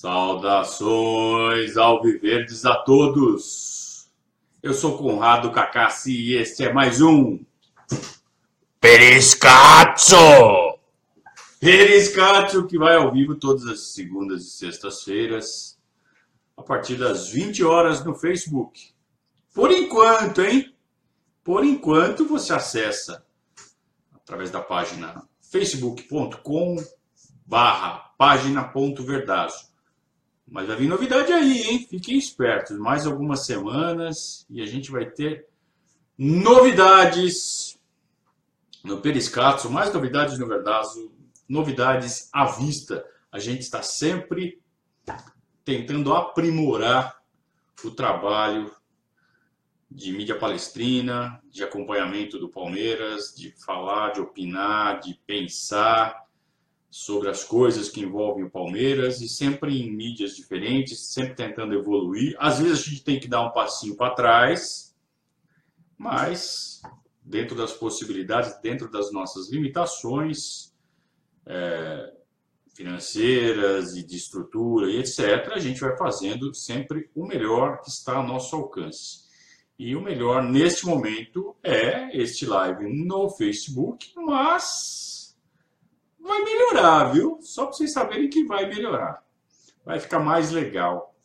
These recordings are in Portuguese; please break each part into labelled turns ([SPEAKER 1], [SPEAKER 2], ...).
[SPEAKER 1] Saudações alviverdes a todos! Eu sou Conrado Cacassi e este é mais um
[SPEAKER 2] Periscatso!
[SPEAKER 1] Periscatso, que vai ao vivo todas as segundas e sextas-feiras, a partir das 20 horas no Facebook. Por enquanto, hein? Por enquanto você acessa através da página facebook.com/página.verdazo. Mas vai vir novidade aí, hein? Fiquem espertos. Mais algumas semanas e a gente vai ter novidades no Periscatso, mais novidades no Verdazo, novidades à vista. A gente está sempre tentando aprimorar o trabalho de mídia palestrina, de acompanhamento do Palmeiras, de falar, de opinar, de pensar sobre as coisas que envolvem o Palmeiras e sempre em mídias diferentes, sempre tentando evoluir. Às vezes a gente tem que dar um passinho para trás, mas dentro das possibilidades, dentro das nossas limitações financeiras e de estrutura e etc., a gente vai fazendo sempre o melhor que está ao nosso alcance. E o melhor neste momento é este live no Facebook, mas vai melhorar, viu? Só para vocês saberem que vai melhorar. Vai ficar mais legal.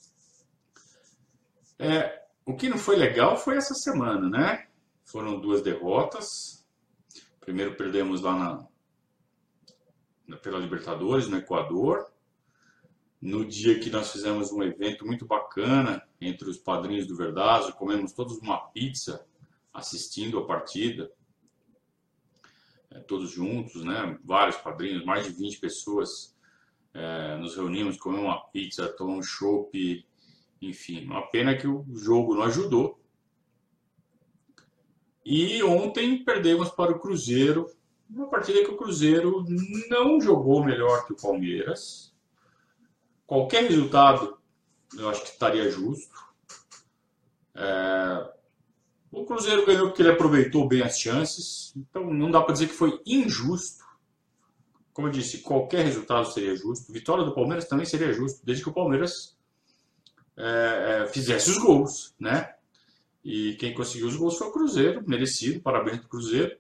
[SPEAKER 1] O que não foi legal foi essa semana, né? Foram 2 derrotas. Primeiro perdemos lá pela Libertadores, no Equador. No dia que nós fizemos um evento muito bacana entre os padrinhos do Verdazo, comemos todos uma pizza assistindo a partida. Todos juntos, né? Vários padrinhos, mais de 20 pessoas, nos reunimos, comemos uma pizza, tomamos um chopp, enfim, uma pena que o jogo não ajudou. E ontem perdemos para o Cruzeiro, uma partida que o Cruzeiro não jogou melhor que o Palmeiras. Qualquer resultado eu acho que estaria justo. O Cruzeiro ganhou porque ele aproveitou bem as chances, então não dá para dizer que foi injusto. Como eu disse, qualquer resultado seria justo. Vitória do Palmeiras também seria justo, desde que o Palmeiras fizesse os gols, né? E quem conseguiu os gols foi o Cruzeiro, merecido, parabéns para o Cruzeiro.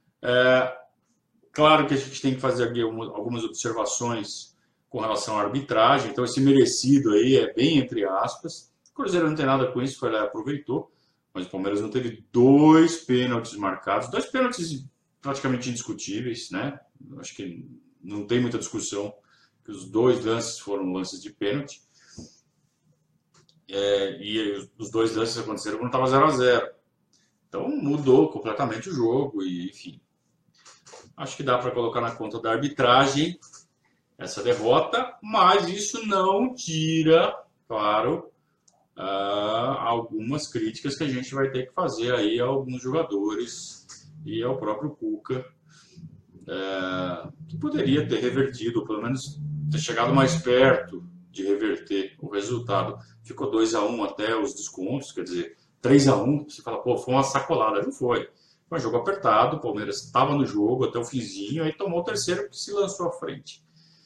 [SPEAKER 1] Claro que a gente tem que fazer aqui algumas observações com relação à arbitragem, então esse merecido aí é bem entre aspas. O Cruzeiro não tem nada com isso, foi lá e aproveitou. Mas o Palmeiras não teve 2 pênaltis marcados, 2 pênaltis praticamente indiscutíveis, né? Acho que não tem muita discussão que os 2 lances foram lances de pênalti. E os 2 lances aconteceram quando estava 0-0. Então mudou completamente o jogo e, enfim. Acho que dá para colocar na conta da arbitragem essa derrota, mas isso não tira, claro, algumas críticas que a gente vai ter que fazer aí a alguns jogadores e ao próprio Cuca, que poderia ter revertido, ou pelo menos ter chegado mais perto de reverter o resultado. Ficou 2-1 até os descontos, quer dizer, 3-1, você fala, pô, foi uma sacolada. Não foi. Foi um jogo apertado, o Palmeiras estava no jogo até o finzinho, aí tomou o terceiro porque se lançou à frente.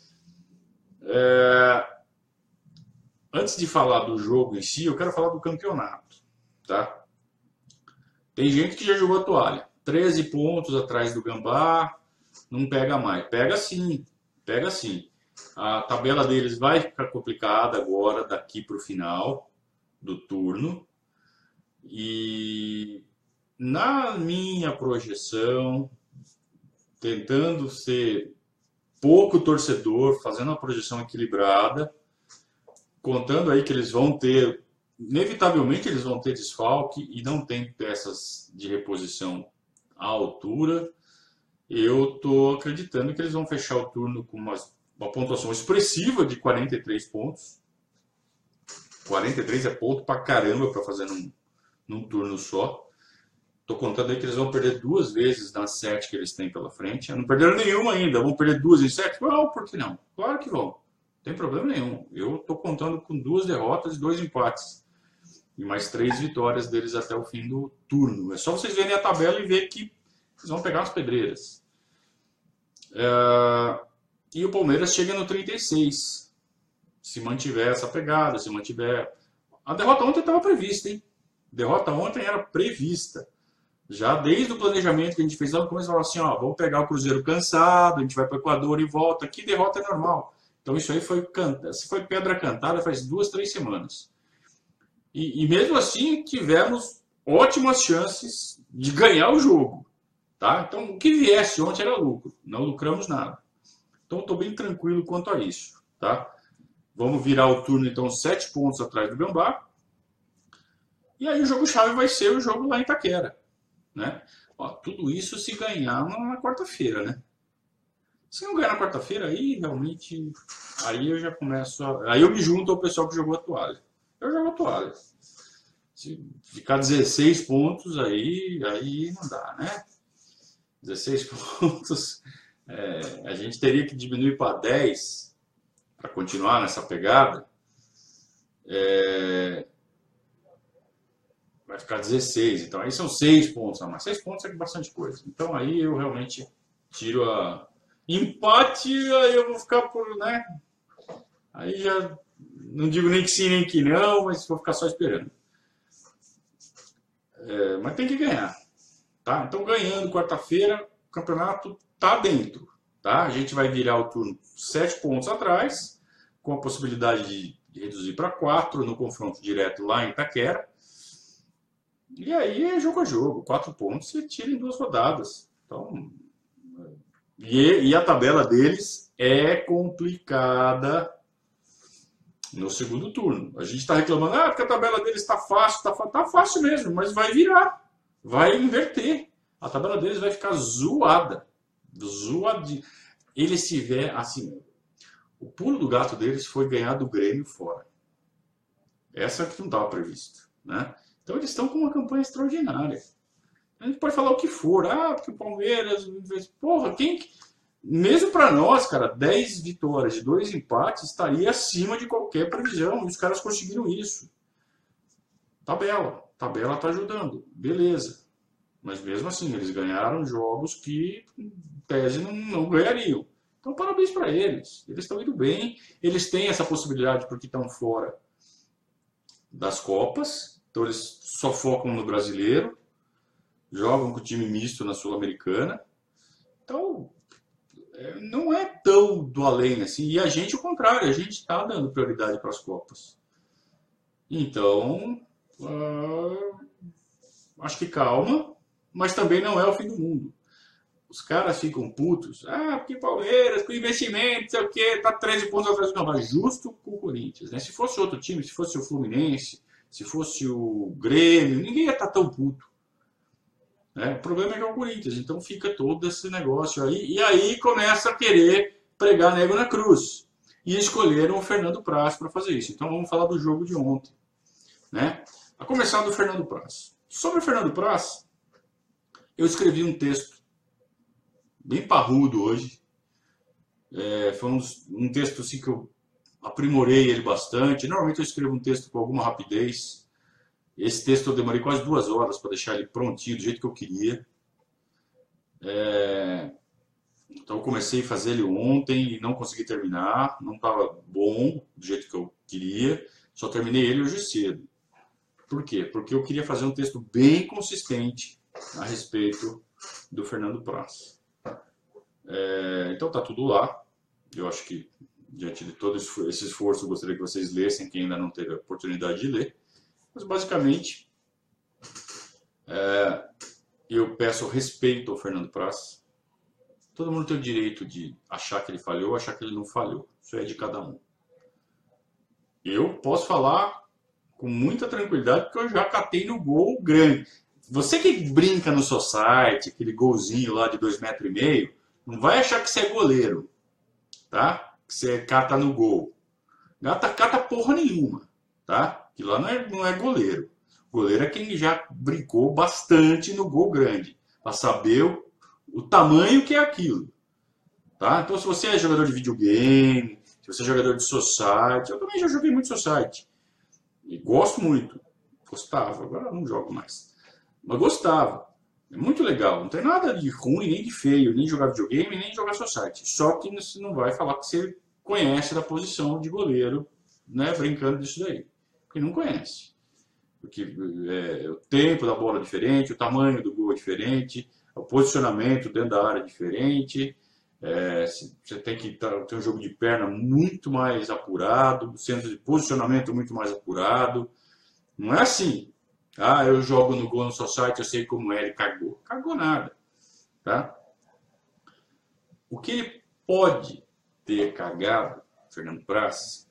[SPEAKER 1] Antes de falar do jogo em si, eu quero falar do campeonato, tá? Tem gente que já jogou a toalha. 13 pontos atrás do Gambá, não pega mais. Pega sim, pega sim. A tabela deles vai ficar complicada agora, daqui para o final do turno. E na minha projeção, tentando ser pouco torcedor, fazendo uma projeção equilibrada, contando aí que eles vão ter, inevitavelmente eles vão ter desfalque e não tem peças de reposição à altura, eu estou acreditando que eles vão fechar o turno com uma pontuação expressiva de 43 pontos. 43 é ponto pra caramba para fazer num turno só. Estou contando aí que eles vão perder 2 vezes nas 7 que eles têm pela frente. Não perderam nenhuma ainda, vão perder 2 em 7? Não, por que não? Claro que vão. Não tem problema nenhum. Eu estou contando com 2 derrotas e 2 empates. E mais 3 vitórias deles até o fim do turno. É só vocês verem a tabela e ver que eles vão pegar as pedreiras. E o Palmeiras chega no 36. se mantiver essa pegada, se mantiver... A derrota ontem estava prevista, hein? A derrota ontem era prevista. Já desde o planejamento que a gente fez lá no começo, falou assim, ó, vamos pegar o Cruzeiro cansado, a gente vai para o Equador e volta, que derrota é normal. Então isso aí foi pedra cantada faz 2, 3 semanas. E mesmo assim tivemos ótimas chances de ganhar o jogo. Tá? Então o que viesse ontem era lucro, não lucramos nada. Então estou bem tranquilo quanto a isso. Tá? Vamos virar o turno então 7 pontos atrás do Gambá. E aí o jogo-chave vai ser o jogo lá em Itaquera. Né? Ó, tudo isso se ganhar na quarta-feira, né? Se não ganhar na quarta-feira, aí realmente... Aí eu já começo aí eu me junto ao pessoal que jogou a toalha. Eu jogo a toalha. Se ficar 16 pontos, aí não dá, né? 16 pontos, a gente teria que diminuir para 10 para continuar nessa pegada. Vai ficar 16, então aí são 6 pontos a mais. 6 pontos é bastante coisa. Então aí eu realmente tiro a... Empate, aí eu vou ficar por, né? Aí já não digo nem que sim, nem que não, mas vou ficar só esperando. Mas tem que ganhar, tá? Então ganhando quarta-feira, o campeonato tá dentro, tá? A gente vai virar o turno 7 pontos atrás, com a possibilidade de reduzir para 4 no confronto direto lá em Itaquera. E aí é jogo a jogo, 4 pontos você tira em 2 rodadas. Então, e a tabela deles é complicada no segundo turno. A gente está reclamando, porque a tabela deles está fácil, tá fácil mesmo, mas vai virar, vai inverter. A tabela deles vai ficar zoada, zoadinha. Eles tiver assim, o pulo do gato deles foi ganhar do Grêmio fora. Essa que não estava prevista, né? Então eles estão com uma campanha extraordinária. A gente pode falar o que for, porque o Palmeiras, porra, mesmo para nós, cara, 10 vitórias e 2 empates estaria acima de qualquer previsão. E os caras conseguiram isso. Tabela tá ajudando, beleza. Mas mesmo assim, eles ganharam jogos que, em tese, não ganhariam. Então, parabéns para eles. Eles estão indo bem. Eles têm essa possibilidade porque estão fora das Copas. Então, eles só focam no brasileiro. Jogam com o time misto na Sul-Americana. Então, não é tão do além assim. E a gente, o contrário, a gente está dando prioridade para as Copas. Então, acho que calma, mas também não é o fim do mundo. Os caras ficam putos. Porque Palmeiras, com investimento, não sei o quê, tá 13 pontos atrás do Gambá. Justo com o Corinthians, né? Se fosse outro time, se fosse o Fluminense, se fosse o Grêmio, ninguém ia estar tão puto. O problema é que é o Corinthians, então fica todo esse negócio aí. E aí começa a querer pregar nego na cruz. E escolheram o Fernando Praz para fazer isso. Então vamos falar do jogo de ontem. Né? A começar do Fernando Praz. Sobre o Fernando Praz, eu escrevi um texto bem parrudo hoje. Foi um texto assim, que eu aprimorei ele bastante. Normalmente eu escrevo um texto com alguma rapidez. Esse texto eu demorei quase 2 horas para deixar ele prontinho, do jeito que eu queria. Então eu comecei a fazer ele ontem e não consegui terminar. Não estava bom do jeito que eu queria. Só terminei ele hoje cedo. Por quê? Porque eu queria fazer um texto bem consistente a respeito do Fernando Praz. Então tá tudo lá. Eu acho que, diante de todo esse esforço, eu gostaria que vocês lessem, quem ainda não teve a oportunidade de ler. Mas, basicamente, eu peço respeito ao Fernando Praz. Todo mundo tem o direito de achar que ele falhou ou achar que ele não falhou. Isso é de cada um. Eu posso falar com muita tranquilidade porque eu já catei no gol grande. Você que brinca no society, aquele golzinho lá de 2,5 metros, não vai achar que você é goleiro, tá? Que você cata no gol. Cata porra nenhuma, tá? Que lá não é goleiro. Goleiro é quem já brincou bastante no gol grande, para saber o tamanho que é aquilo. Tá? Então, se você é jogador de videogame, se você é jogador de society, eu também já joguei muito society. E gosto muito. Gostava, agora não jogo mais. Mas gostava. É muito legal. Não tem nada de ruim, nem de feio, nem jogar videogame, nem jogar society. Só que você não vai falar que você conhece da posição de goleiro, né, brincando disso daí. Porque não conhece. Porque o tempo da bola é diferente, o tamanho do gol é diferente, o posicionamento dentro da área é diferente. Você tem que ter um jogo de perna muito mais apurado, o centro de posicionamento muito mais apurado. Não é assim. Ah, eu jogo no Gol no Society, eu sei como é, ele cagou. Cagou nada. Tá? O que ele pode ter cagado, Fernando Praz,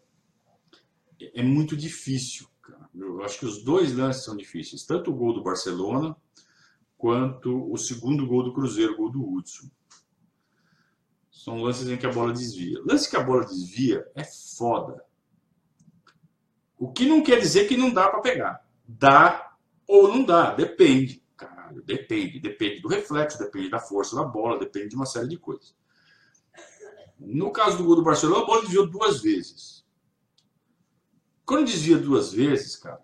[SPEAKER 1] é muito difícil. Cara. Eu acho que os dois lances são difíceis. Tanto o gol do Barcelona, quanto o segundo gol do Cruzeiro, o gol do Hudson. São lances em que a bola desvia. Lance que a bola desvia é foda. O que não quer dizer que não dá para pegar. Dá ou não dá. Depende. Caralho, depende. Depende do reflexo, depende da força da bola, depende de uma série de coisas. No caso do gol do Barcelona, a bola desviou 2 vezes. Quando desvia 2 vezes, cara,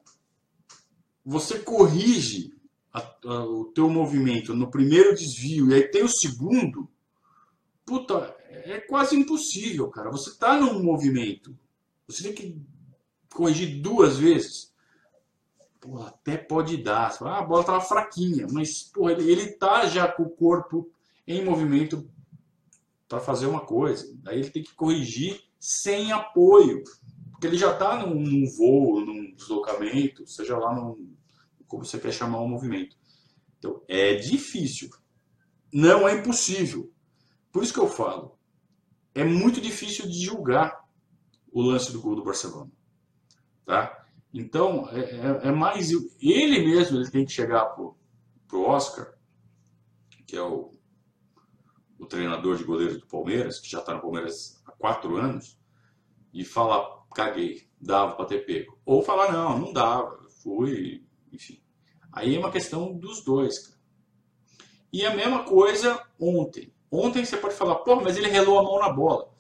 [SPEAKER 1] você corrige o teu movimento no primeiro desvio e aí tem o segundo. Puta, é quase impossível, cara. Você tá num movimento. Você tem que corrigir 2 vezes. Pô, até pode dar. Você fala, a bola tava fraquinha, mas pô, ele tá já com o corpo em movimento para fazer uma coisa. Daí ele tem que corrigir sem apoio. Porque ele já tá num voo, num deslocamento, seja lá como você quer chamar o movimento. Então, é difícil. Não é impossível. Por isso que eu falo, é muito difícil de julgar o lance do gol do Barcelona. Tá? Então, é mais... Ele mesmo ele tem que chegar pro Oscar, que é o treinador de goleiros do Palmeiras, que já está no Palmeiras há 4 anos, e falar, caguei, dava para ter pego. Ou falar, não dava, fui, enfim. Aí é uma questão dos dois, cara. E a mesma coisa ontem. Ontem você pode falar, pô, mas ele relou a mão na bola.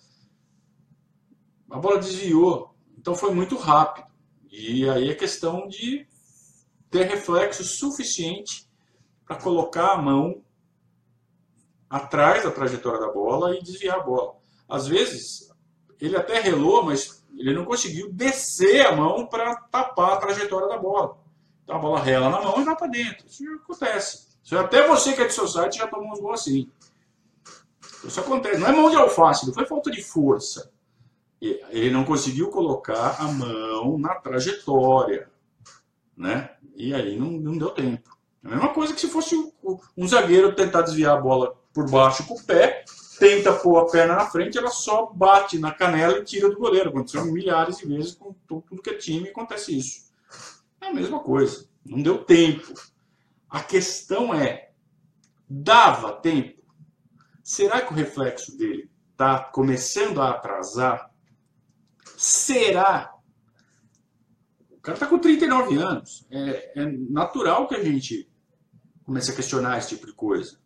[SPEAKER 1] A bola desviou, então foi muito rápido. E aí é questão de ter reflexo suficiente para colocar a mão atrás da trajetória da bola e desviar a bola. Às vezes, ele até relou, mas ele não conseguiu descer a mão para tapar a trajetória da bola. Então a bola rela na mão e vai para dentro. Isso já acontece. Até você que é de society já tomou uns gols assim. Isso acontece. Não é mão de alface, não foi falta de força. Ele não conseguiu colocar a mão na trajetória, né? E aí não deu tempo. É a mesma coisa que se fosse um zagueiro tentar desviar a bola por baixo com o pé, tenta pôr a perna na frente, ela só bate na canela e tira do goleiro. Aconteceu milhares de vezes com tudo que é time, acontece isso. É a mesma coisa. Não deu tempo. A questão é, dava tempo? Será que o reflexo dele está começando a atrasar? Será? O cara está com 39 anos. É natural que a gente comece a questionar esse tipo de coisa.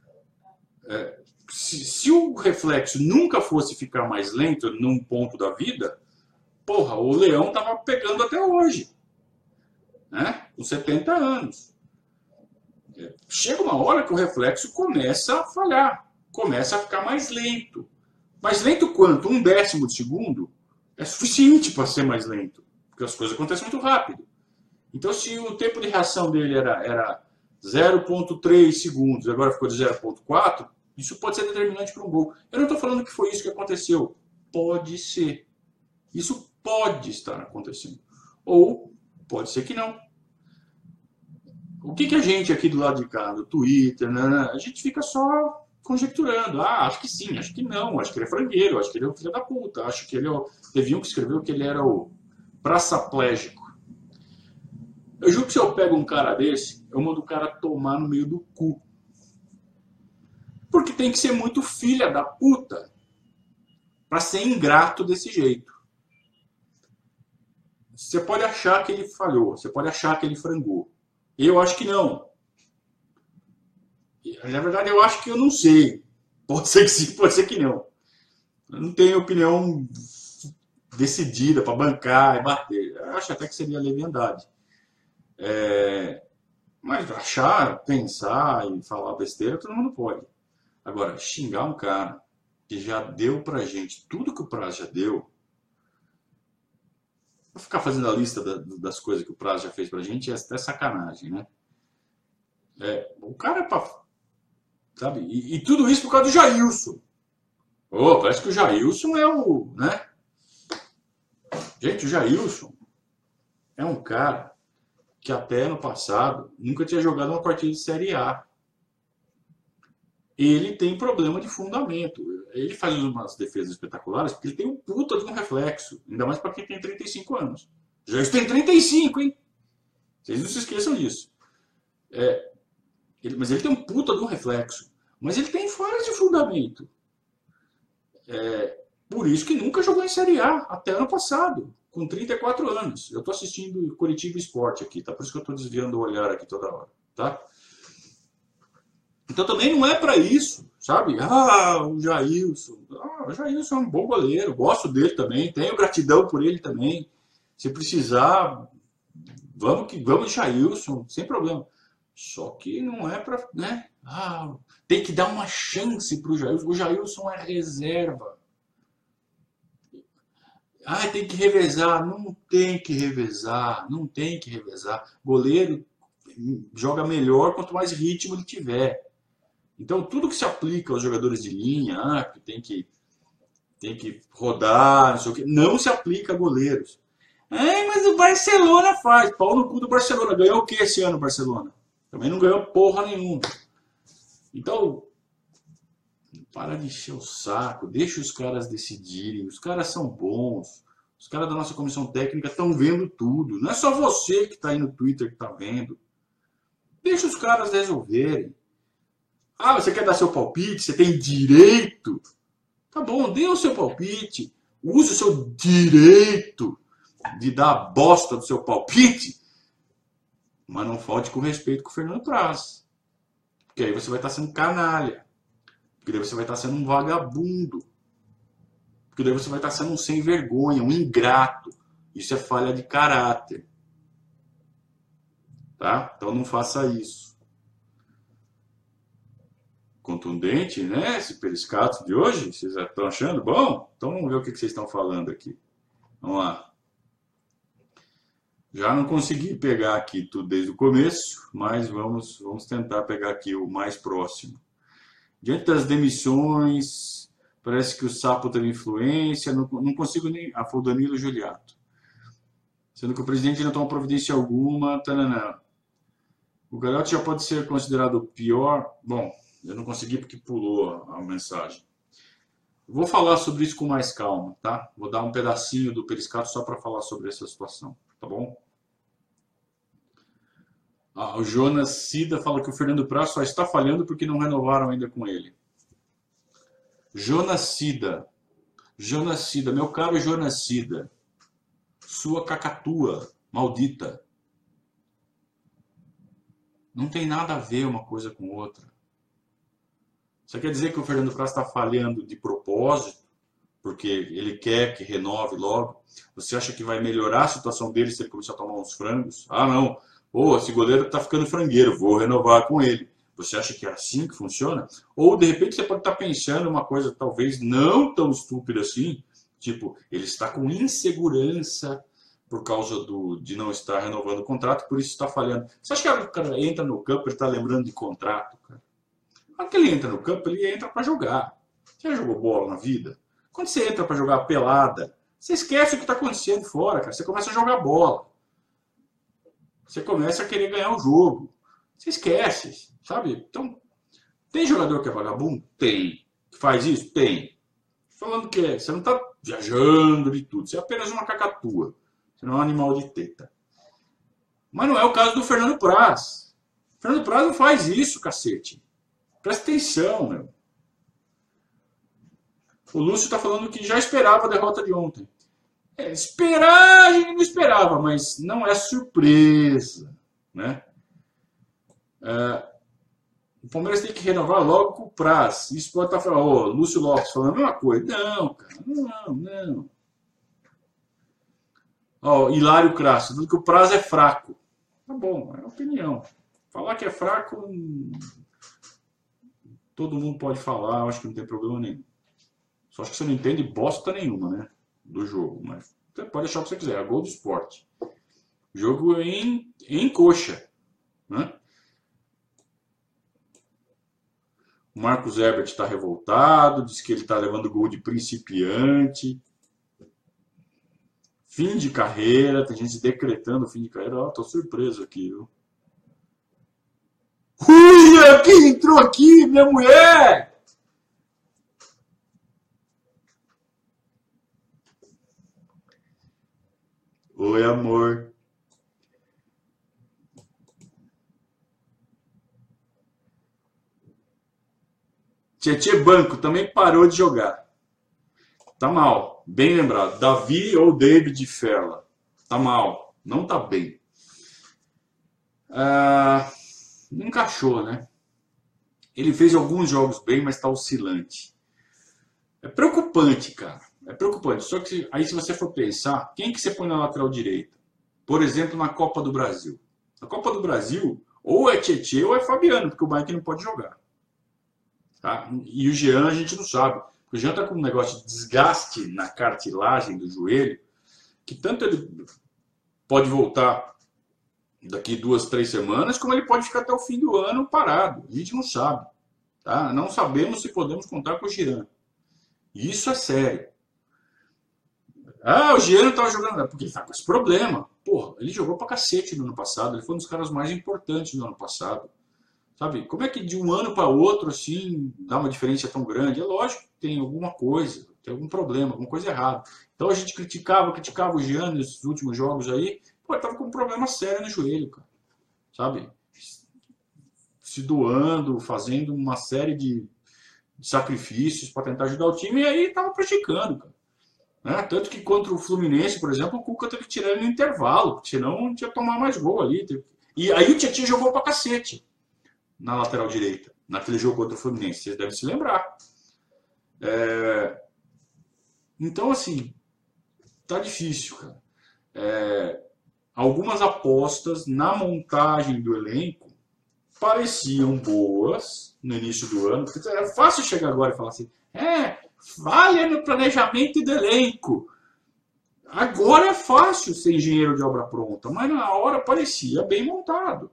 [SPEAKER 1] Se o reflexo nunca fosse ficar mais lento num ponto da vida, porra, o leão tava pegando até hoje, né? Com 70 anos. Chega uma hora que o reflexo começa a falhar, começa a ficar mais lento. Mais lento quanto? 1/10 de segundo é suficiente para ser mais lento, porque as coisas acontecem muito rápido. Então, se o tempo de reação dele era 0,3 segundos, agora ficou de 0,4, isso pode ser determinante para um gol. Eu não estou falando que foi isso que aconteceu. Pode ser. Isso pode estar acontecendo. Ou pode ser que não. O que a gente aqui do lado de cá, no Twitter, né, a gente fica só conjecturando. Ah, acho que sim, acho que não, acho que ele é frangueiro, acho que ele é o filho da puta, acho que ele é o... Teve um que escreveu que ele era o praçaplégico. Eu juro que se eu pego um cara desse, eu mando o cara tomar no meio do cu. Porque tem que ser muito filha da puta para ser ingrato desse jeito. Você pode achar que ele falhou, você pode achar que ele frangou. Eu acho que não. Na verdade, eu acho que eu não sei. Pode ser que sim, pode ser que não. Eu não tenho opinião decidida para bancar e bater. Eu acho até que seria leviandade. Mas achar, pensar e falar besteira, todo mundo pode. Agora, xingar um cara, que já deu pra gente tudo que o Praz já deu. Vou ficar fazendo a lista das coisas que o Praz já fez pra gente é até sacanagem, né? O cara é pra, sabe? E tudo isso por causa do Jailson. Oh, parece que o Jailson é o, né? Gente, o Jailson é um cara que até ano passado nunca tinha jogado uma partida de Série A. Ele tem problema de fundamento. Ele faz umas defesas espetaculares porque ele tem um puta de um reflexo. Ainda mais para quem tem 35 anos. Já tem 35, hein? Vocês não se esqueçam disso. Mas ele tem um puta de um reflexo. Mas ele tem falhas de fundamento. Por isso que nunca jogou em Série A, até ano passado, com 34 anos. Eu estou assistindo Curitiba Esporte aqui, tá? Por isso que eu estou desviando o olhar aqui toda hora, tá? Então também não é para isso, sabe? Ah, o Jailson. O Jailson é um bom goleiro, gosto dele também, tenho gratidão por ele também. Se precisar, vamos de Jailson, sem problema. Só que não é para, né? Tem que dar uma chance para o Jailson. O Jailson é reserva. Tem que revezar. Não tem que revezar, não tem que revezar. Goleiro joga melhor quanto mais ritmo ele tiver. Então, tudo que se aplica aos jogadores de linha, que tem que rodar, não sei o quê, não se aplica a goleiros. Mas o Barcelona faz. Pau no cu do Barcelona. Ganhou o que esse ano o Barcelona? Também não ganhou porra nenhuma. Então, para de encher o saco. Deixa os caras decidirem. Os caras são bons. Os caras da nossa comissão técnica estão vendo tudo. Não é só você que está aí no Twitter que está vendo. Deixa os caras resolverem. Você quer dar seu palpite? Você tem direito? Tá bom, dê o seu palpite. Use o seu direito de dar a bosta do seu palpite. Mas não falte com respeito com o Fernando Praz. Porque aí você vai estar sendo canalha. Porque daí você vai estar sendo um vagabundo. Porque daí você vai estar sendo um sem vergonha, um ingrato. Isso é falha de caráter. Tá? Então não faça isso. Contundente, né? Esse periscato de hoje. Vocês já estão achando bom? Então vamos ver o que vocês estão falando aqui. Vamos lá. Já não consegui pegar aqui tudo desde o começo, mas vamos tentar pegar aqui o mais próximo. Diante das demissões, parece que o Sapo teve influência, não consigo nem... foi o Danilo Juliato. Sendo que o presidente não toma providência alguma, tananã. O Gagliotti já pode ser considerado o pior... Bom, eu não consegui porque pulou a mensagem. Vou falar sobre isso com mais calma, tá? Vou dar um pedacinho do periscato só para falar sobre essa situação, tá bom? O Jonas Cida fala que o Fernando Praz só está falhando porque não renovaram ainda com ele. Jonas Cida, meu caro Jonas Cida, sua cacatua maldita. Não tem nada a ver uma coisa com outra. Você quer dizer que o Fernando Praz está falhando de propósito, porque ele quer que renove logo? Você acha que vai melhorar a situação dele se ele começar a tomar uns frangos? Não. Esse goleiro está ficando frangueiro, vou renovar com ele. Você acha que é assim que funciona? Ou, de repente, você pode estar pensando uma coisa talvez não tão estúpida assim, tipo, ele está com insegurança por causa de não estar renovando o contrato, por isso está falhando. Você acha que o cara entra no campo, ele está lembrando de contrato, cara? Quando ele entra no campo, ele entra para jogar. Você já jogou bola na vida? Quando você entra para jogar pelada, você esquece o que está acontecendo fora, cara. Você começa a jogar bola. Você começa a querer ganhar o jogo. Você esquece, sabe? Então, tem jogador que é vagabundo? Tem. Que faz isso? Tem. Falando que você não está viajando de tudo. Você é apenas uma cacatua. Você não é um animal de teta. Mas não é o caso do Fernando Praz. O Fernando Praz não faz isso, cacete. Presta atenção, meu. O Lúcio está falando que já esperava a derrota de ontem. Esperar, a gente não esperava, mas não é surpresa, né? O Palmeiras tem que renovar logo com o Praz. Isso pode estar falando, Lúcio Lopes falando a mesma coisa. Não, cara, não. Hilário Crasso, dizendo que o Praz é fraco. Tá bom, é opinião. Falar que é fraco, todo mundo pode falar, acho que não tem problema nenhum. Só acho que você não entende bosta nenhuma, né? Do jogo. Mas você pode achar o que você quiser. É gol do esporte. Jogo em coxa, né? O Marcos Herbert está revoltado, diz que ele está levando gol de principiante. Fim de carreira, tem gente decretando fim de carreira. Ó, tô surpreso aqui, viu? Ui, quem entrou aqui? Minha mulher! Oi, amor. Tietê Banco também parou de jogar. Tá mal. Bem lembrado. Davi ou David Ferla. Tá mal. Não tá bem. Ah, não encaixou, né? Ele fez alguns jogos bem, mas tá oscilante. É preocupante, cara. É preocupante. Só que aí se você for pensar, quem que você põe na lateral direita? Por exemplo, na Copa do Brasil. Na Copa do Brasil, ou é Tietê ou é Fabiano, porque o Mike não pode jogar. Tá? E o Jean a gente não sabe. O Jean tá com um negócio de desgaste na cartilagem do joelho, que tanto ele pode voltar daqui 2, 3 semanas, como ele pode ficar até o fim do ano parado. A gente não sabe. Tá? Não sabemos se podemos contar com o Jean. Isso é sério. Ah, o Jean não estava jogando, porque ele tá com esse problema. Porra, ele jogou pra cacete no ano passado, ele foi um dos caras mais importantes do ano passado. Sabe, como é que de um ano para outro, assim, dá uma diferença tão grande? É lógico que tem alguma coisa, tem algum problema, alguma coisa errada. Então a gente criticava o Jean nesses últimos jogos aí, pô, ele tava com um problema sério no joelho, cara. Sabe? Se doando, fazendo uma série de sacrifícios para tentar ajudar o time, e aí tava praticando, cara. Né? Tanto que contra o Fluminense, por exemplo, o Cuca teve que tirar ele no intervalo, porque senão não tinha tomar mais gol ali. E aí o Tietchan jogou pra cacete na lateral direita, naquele jogo contra o Fluminense, vocês devem se lembrar. Então, assim, tá difícil, cara. Algumas apostas na montagem do elenco pareciam boas no início do ano. Era fácil chegar agora e falar assim: falha no planejamento do elenco. Agora é fácil ser engenheiro de obra pronta, mas na hora parecia bem montado.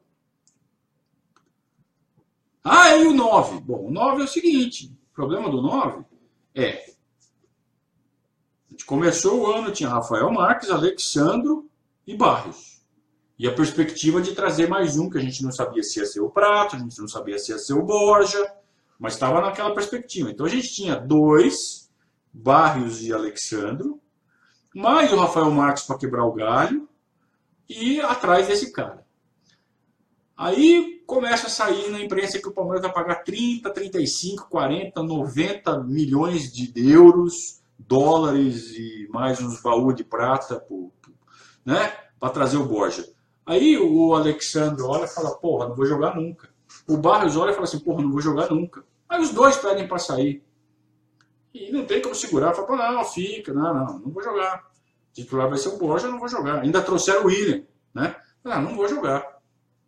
[SPEAKER 1] Ah, e o 9? Bom, o 9 é o seguinte: o problema do 9 é. A gente começou o ano, tinha Rafael Marques, Alexandro e Barrios. E a perspectiva de trazer mais um, que a gente não sabia se ia ser o Prato, a gente não sabia se ia ser o Borja, mas estava naquela perspectiva. Então a gente tinha dois, Barrios e Alexandro, mais o Rafael Marques para quebrar o galho, e atrás desse cara. Aí começa a sair na imprensa que o Palmeiras vai pagar 30, 35, 40, 90 milhões de euros, dólares e mais uns baús de prata, né, para trazer o Borja. Aí o Alexandre olha e fala: porra, não vou jogar nunca. O Barrios olha e fala assim: porra, não vou jogar nunca. Aí os dois pedem para sair. E não tem como segurar. Fala: não, fica, não vou jogar. O titular vai ser o Borja, eu não vou jogar. Ainda trouxeram o William, né? Não vou jogar.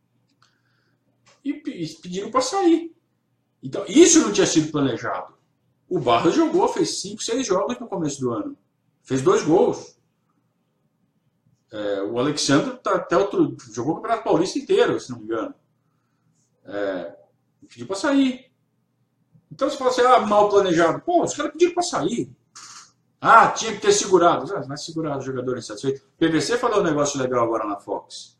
[SPEAKER 1] E pediram para sair. Então, isso não tinha sido planejado. O Barros jogou, fez 5, 6 jogos no começo do ano. Fez 2 gols. O Alexandre tá até jogou o Campeonato Paulista inteiro, se não me engano. Pediu para sair. Então você fala assim: mal planejado. Pô, os caras pediram para sair. Tinha que ter segurado. Não é segurado o jogador insatisfeito. PVC falou um negócio legal agora na Fox.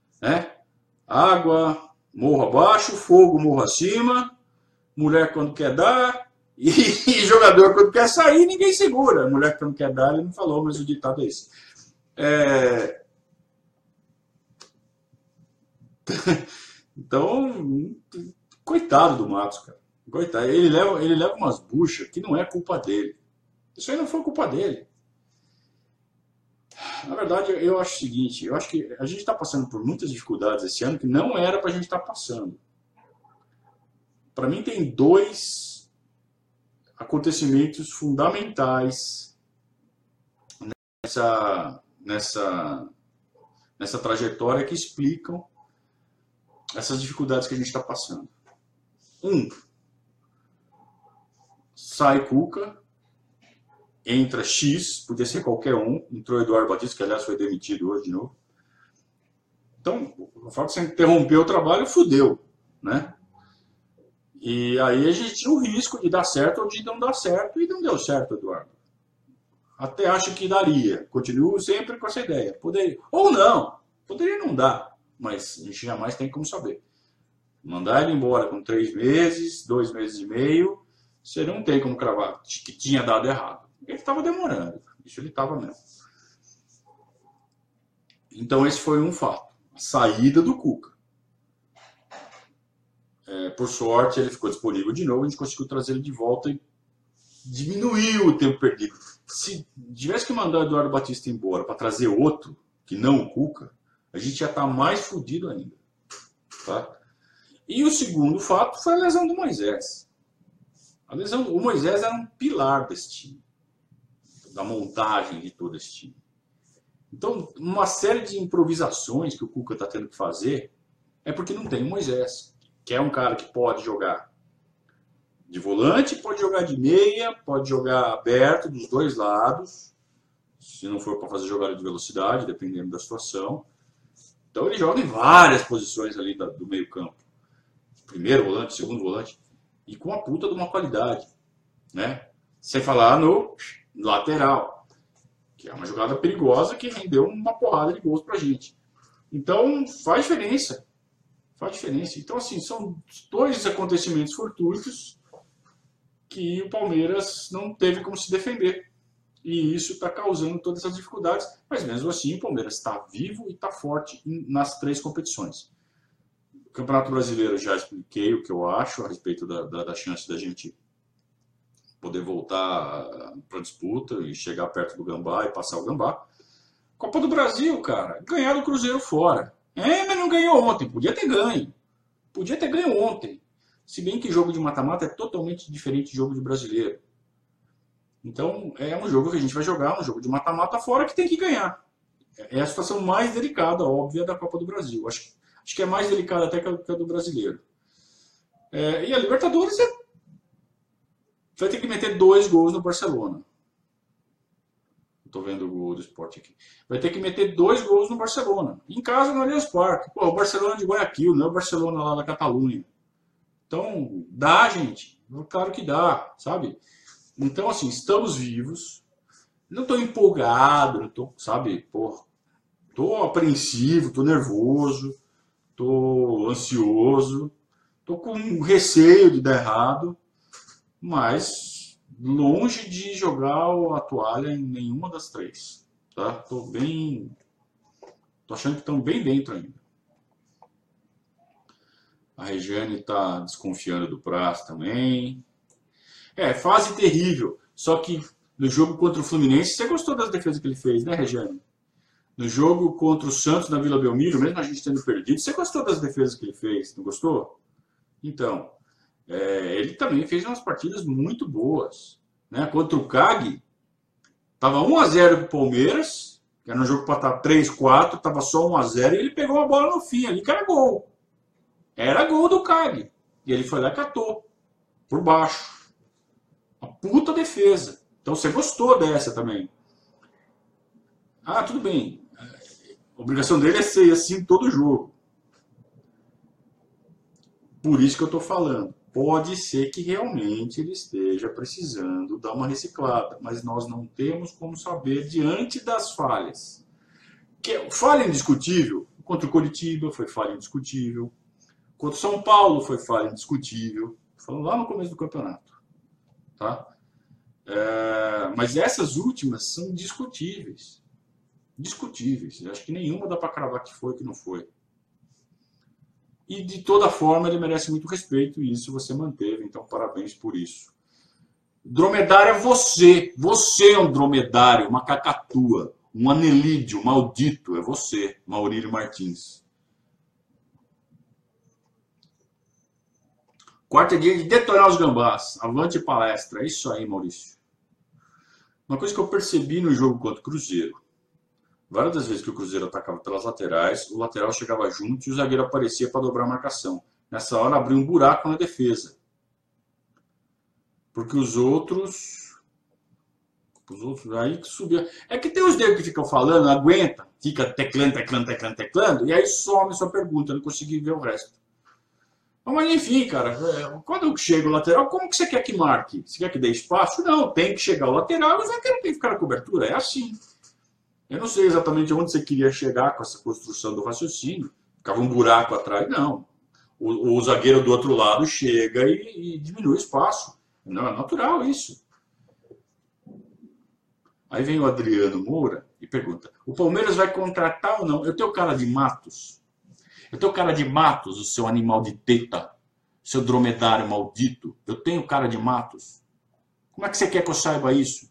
[SPEAKER 1] Água, morro abaixo, fogo, morro acima, mulher quando quer dar, e jogador quando quer sair, ninguém segura. Mulher quando quer dar, ele não falou, mas o ditado é esse. Então, coitado do Matos, cara. Coitado. Ele leva umas buchas que não é culpa dele. Isso aí não foi culpa dele. Na verdade, eu acho o seguinte: eu acho que a gente está passando por muitas dificuldades esse ano que não era para a gente estar passando. Para mim, tem 2 acontecimentos fundamentais nessa trajetória que explicam essas dificuldades que a gente está passando. Sai Cuca, entra X, podia ser qualquer um, entrou Eduardo Batista, que aliás foi demitido hoje de novo. Então, o fato de você interromper o trabalho, fudeu, né? E aí a gente tinha o risco de dar certo ou de não dar certo, e não deu certo, Eduardo. Até acho que daria. Continuo sempre com essa ideia. Poderia. Ou não. Poderia não dar. Mas a gente jamais tem como saber. Mandar ele embora com 3 meses, 2 meses e meio, você não tem como cravar que tinha dado errado. Ele estava demorando. Isso ele estava mesmo. Então esse foi um fato. A saída do Cuca. Por sorte, ele ficou disponível de novo. A gente conseguiu trazer ele de volta e diminuiu o tempo perdido. Se tivesse que mandar o Eduardo Batista embora para trazer outro, que não o Cuca, a gente já está mais fodido ainda. Tá? E o segundo fato foi a lesão do Moisés. O Moisés era um pilar desse time, da montagem de todo esse time. Então, uma série de improvisações que o Cuca está tendo que fazer é porque não tem o Moisés, que é um cara que pode jogar de volante, pode jogar de meia, pode jogar aberto dos dois lados, se não for para fazer jogada de velocidade, dependendo da situação. Então ele joga em várias posições ali do meio campo. Primeiro volante, segundo volante, e com a puta de uma qualidade, né? Sem falar no lateral, que é uma jogada perigosa que rendeu uma porrada de gols pra gente. Então faz diferença. Faz diferença. Então, assim, são 2 acontecimentos fortuitos que o Palmeiras não teve como se defender. E isso está causando todas essas dificuldades. Mas mesmo assim, o Palmeiras está vivo e está forte nas 3 competições. O Campeonato Brasileiro, já expliquei o que eu acho a respeito da chance da gente poder voltar para a disputa e chegar perto do Gambá e passar o Gambá. Copa do Brasil, cara, ganhar do Cruzeiro fora. Mas não ganhou ontem. Podia ter ganho. Podia ter ganho ontem. Se bem que jogo de mata-mata é totalmente diferente de jogo de brasileiro. Então, é um jogo que a gente vai jogar, um jogo de mata-mata fora que tem que ganhar. É a situação mais delicada, óbvia, da Copa do Brasil. Acho que é mais delicada até que a do brasileiro. E a Libertadores vai ter que meter 2 gols no Barcelona. Estou vendo o gol do Sport aqui. Vai ter que meter 2 gols no Barcelona. Em casa, no Allianz Parque. Pô, o Barcelona de Guayaquil, não é o Barcelona lá da Catalunha. Então, dá, gente. Claro que dá, sabe? Então, assim, estamos vivos. Não estou empolgado, não tô, sabe? Pô, estou apreensivo, estou nervoso, estou ansioso, estou com receio de dar errado, mas longe de jogar a toalha em nenhuma das 3. Tá? Tô achando que estão bem dentro ainda. A Regiane está desconfiando do Praz também. Fase terrível. Só que no jogo contra o Fluminense, você gostou das defesas que ele fez, né, Regiane? No jogo contra o Santos na Vila Belmiro, mesmo a gente tendo perdido, você gostou das defesas que ele fez, não gostou? Então, ele também fez umas partidas muito boas. Né? Contra o CAG, estava 1-0 para o Palmeiras, que era um jogo para estar 3-4, estava só 1-0, e ele pegou a bola no fim ali, que era gol. Era gol do CAG. E ele foi lá e catou, por baixo. Uma puta defesa. Então você gostou dessa também. Tudo bem. A obrigação dele é ser assim todo jogo. Por isso que eu estou falando. Pode ser que realmente ele esteja precisando dar uma reciclada, mas nós não temos como saber diante das falhas. Falha indiscutível. Contra o Coritiba foi falha indiscutível. Contra o São Paulo foi falha indiscutível. Falando lá no começo do campeonato. Tá? Mas essas últimas são discutíveis. Discutíveis. Eu acho que nenhuma dá para cravar que foi que não foi. E de toda forma ele merece muito respeito e isso você manteve. Então parabéns por isso. Dromedário é você. Você é um dromedário, uma cacatua, um anelídeo maldito. É você, Maurílio Martins. Quarto dia de detonar os gambás. Avante palestra. É isso aí, Maurício. Uma coisa que eu percebi no jogo contra o Cruzeiro. Várias das vezes que o Cruzeiro atacava pelas laterais, o lateral chegava junto e o zagueiro aparecia para dobrar a marcação. Nessa hora abriu um buraco na defesa. Porque os outros Os outros aí que subia. É que tem os negros que ficam falando, aguenta, fica teclando, e aí some sua pergunta, eu não consegui ver o resto. Mas enfim, cara, quando eu chego o lateral, como que você quer que marque? Você quer que dê espaço? Não, tem que chegar o lateral e vai ter que ficar na cobertura. É assim. Eu não sei exatamente onde você queria chegar com essa construção do raciocínio. Ficava um buraco atrás. Não. O zagueiro do outro lado chega e diminui o espaço. Não, é natural isso. Aí vem o Adriano Moura e pergunta: o Palmeiras vai contratar ou não? Eu tenho cara de Matos. Eu tenho cara de Matos, o seu animal de teta, seu dromedário maldito. Eu tenho cara de Matos. Como é que você quer que eu saiba isso?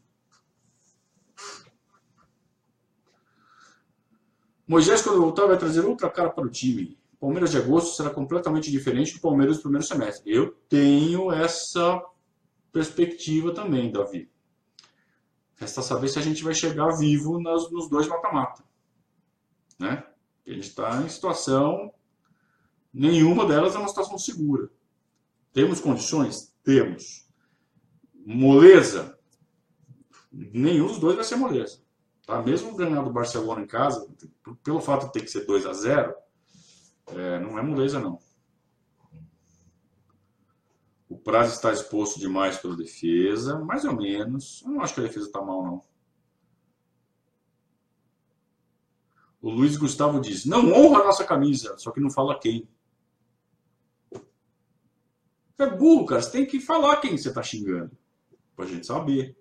[SPEAKER 1] Moisés, quando voltar, vai trazer outra cara para o time. O Palmeiras de agosto será completamente diferente do Palmeiras do primeiro semestre. Eu tenho essa perspectiva também, Davi. Resta saber se a gente vai chegar vivo nos dois mata-mata. Né? A gente está em situação... Nenhuma delas é uma situação segura. Temos condições? Temos. Moleza? Nenhum dos dois vai ser moleza. Tá? Mesmo ganhando o Barcelona em casa, pelo fato de ter que ser 2-0, não é moleza, não. O Praz está exposto demais pela defesa, mais ou menos. Eu não acho que a defesa está mal, não. O Luiz Gustavo diz: não honra a nossa camisa, só que não fala quem. Você é burro, cara. Você tem que falar quem você está xingando, pra gente saber.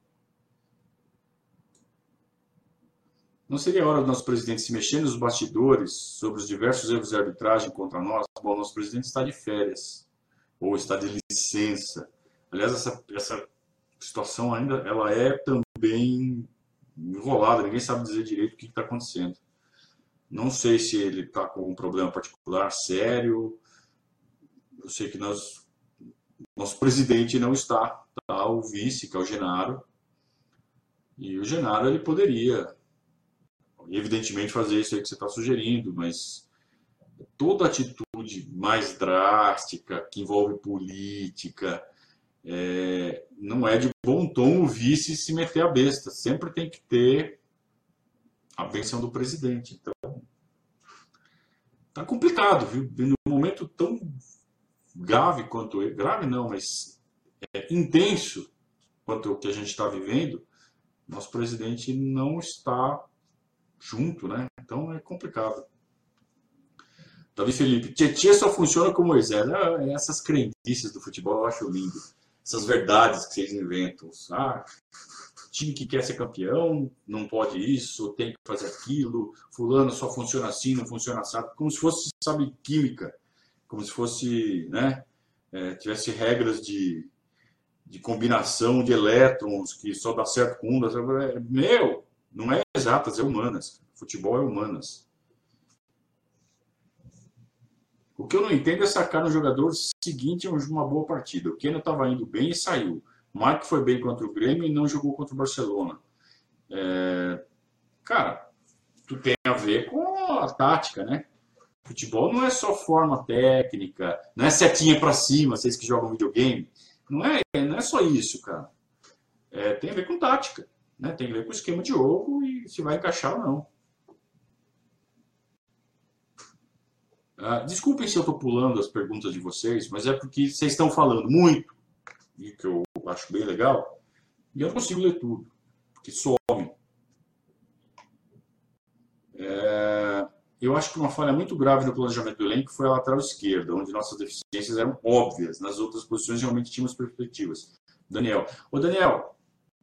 [SPEAKER 1] Não seria hora do nosso presidente se mexer nos bastidores sobre os diversos erros de arbitragem contra nós? Bom, nosso presidente está de férias ou está de licença. Aliás, essa situação ainda ela é também enrolada. Ninguém sabe dizer direito o que está acontecendo. Não sei se ele está com um problema particular sério. Eu sei que nosso presidente não está. Tá o vice, que é o Genaro. E o Genaro ele poderia, evidentemente, fazer isso aí que você está sugerindo, mas toda atitude mais drástica, que envolve política, não é de bom tom o vice se meter a besta. Sempre tem que ter a benção do presidente. Então, tá complicado, viu? Num momento tão grave quanto... Grave não, mas intenso quanto o que a gente está vivendo, nosso presidente não está junto, né? Então é complicado. Davi Felipe, Tietchan só funciona com Moisés. Essas crendices do futebol eu acho lindo. Essas verdades que vocês inventam. Time que quer ser campeão não pode isso, tem que fazer aquilo. Fulano só funciona assim, não funciona assado. Como se fosse, sabe, química. Como se fosse, né? Tivesse regras de combinação de elétrons que só dá certo com um. Meu, não é exatas, é humanas. Futebol é humanas. O que eu não entendo é sacar no jogador seguinte uma boa partida. O Keno estava indo bem e saiu. O Marco foi bem contra o Grêmio e não jogou contra o Barcelona. Cara, tudo tem a ver com a tática, né? Futebol não é só forma técnica, não é setinha para cima, vocês que jogam videogame. Não é só isso, cara. Tem a ver com tática, né? Tem a ver com o esquema de jogo e se vai encaixar ou não. Desculpem se eu estou pulando as perguntas de vocês, mas é porque vocês estão falando muito, e que eu acho bem legal, e eu não consigo ler tudo, porque some. Eu acho que uma falha muito grave no planejamento do elenco foi a lateral esquerda, onde nossas deficiências eram óbvias. Nas outras posições realmente tínhamos perspectivas. Daniel. Daniel,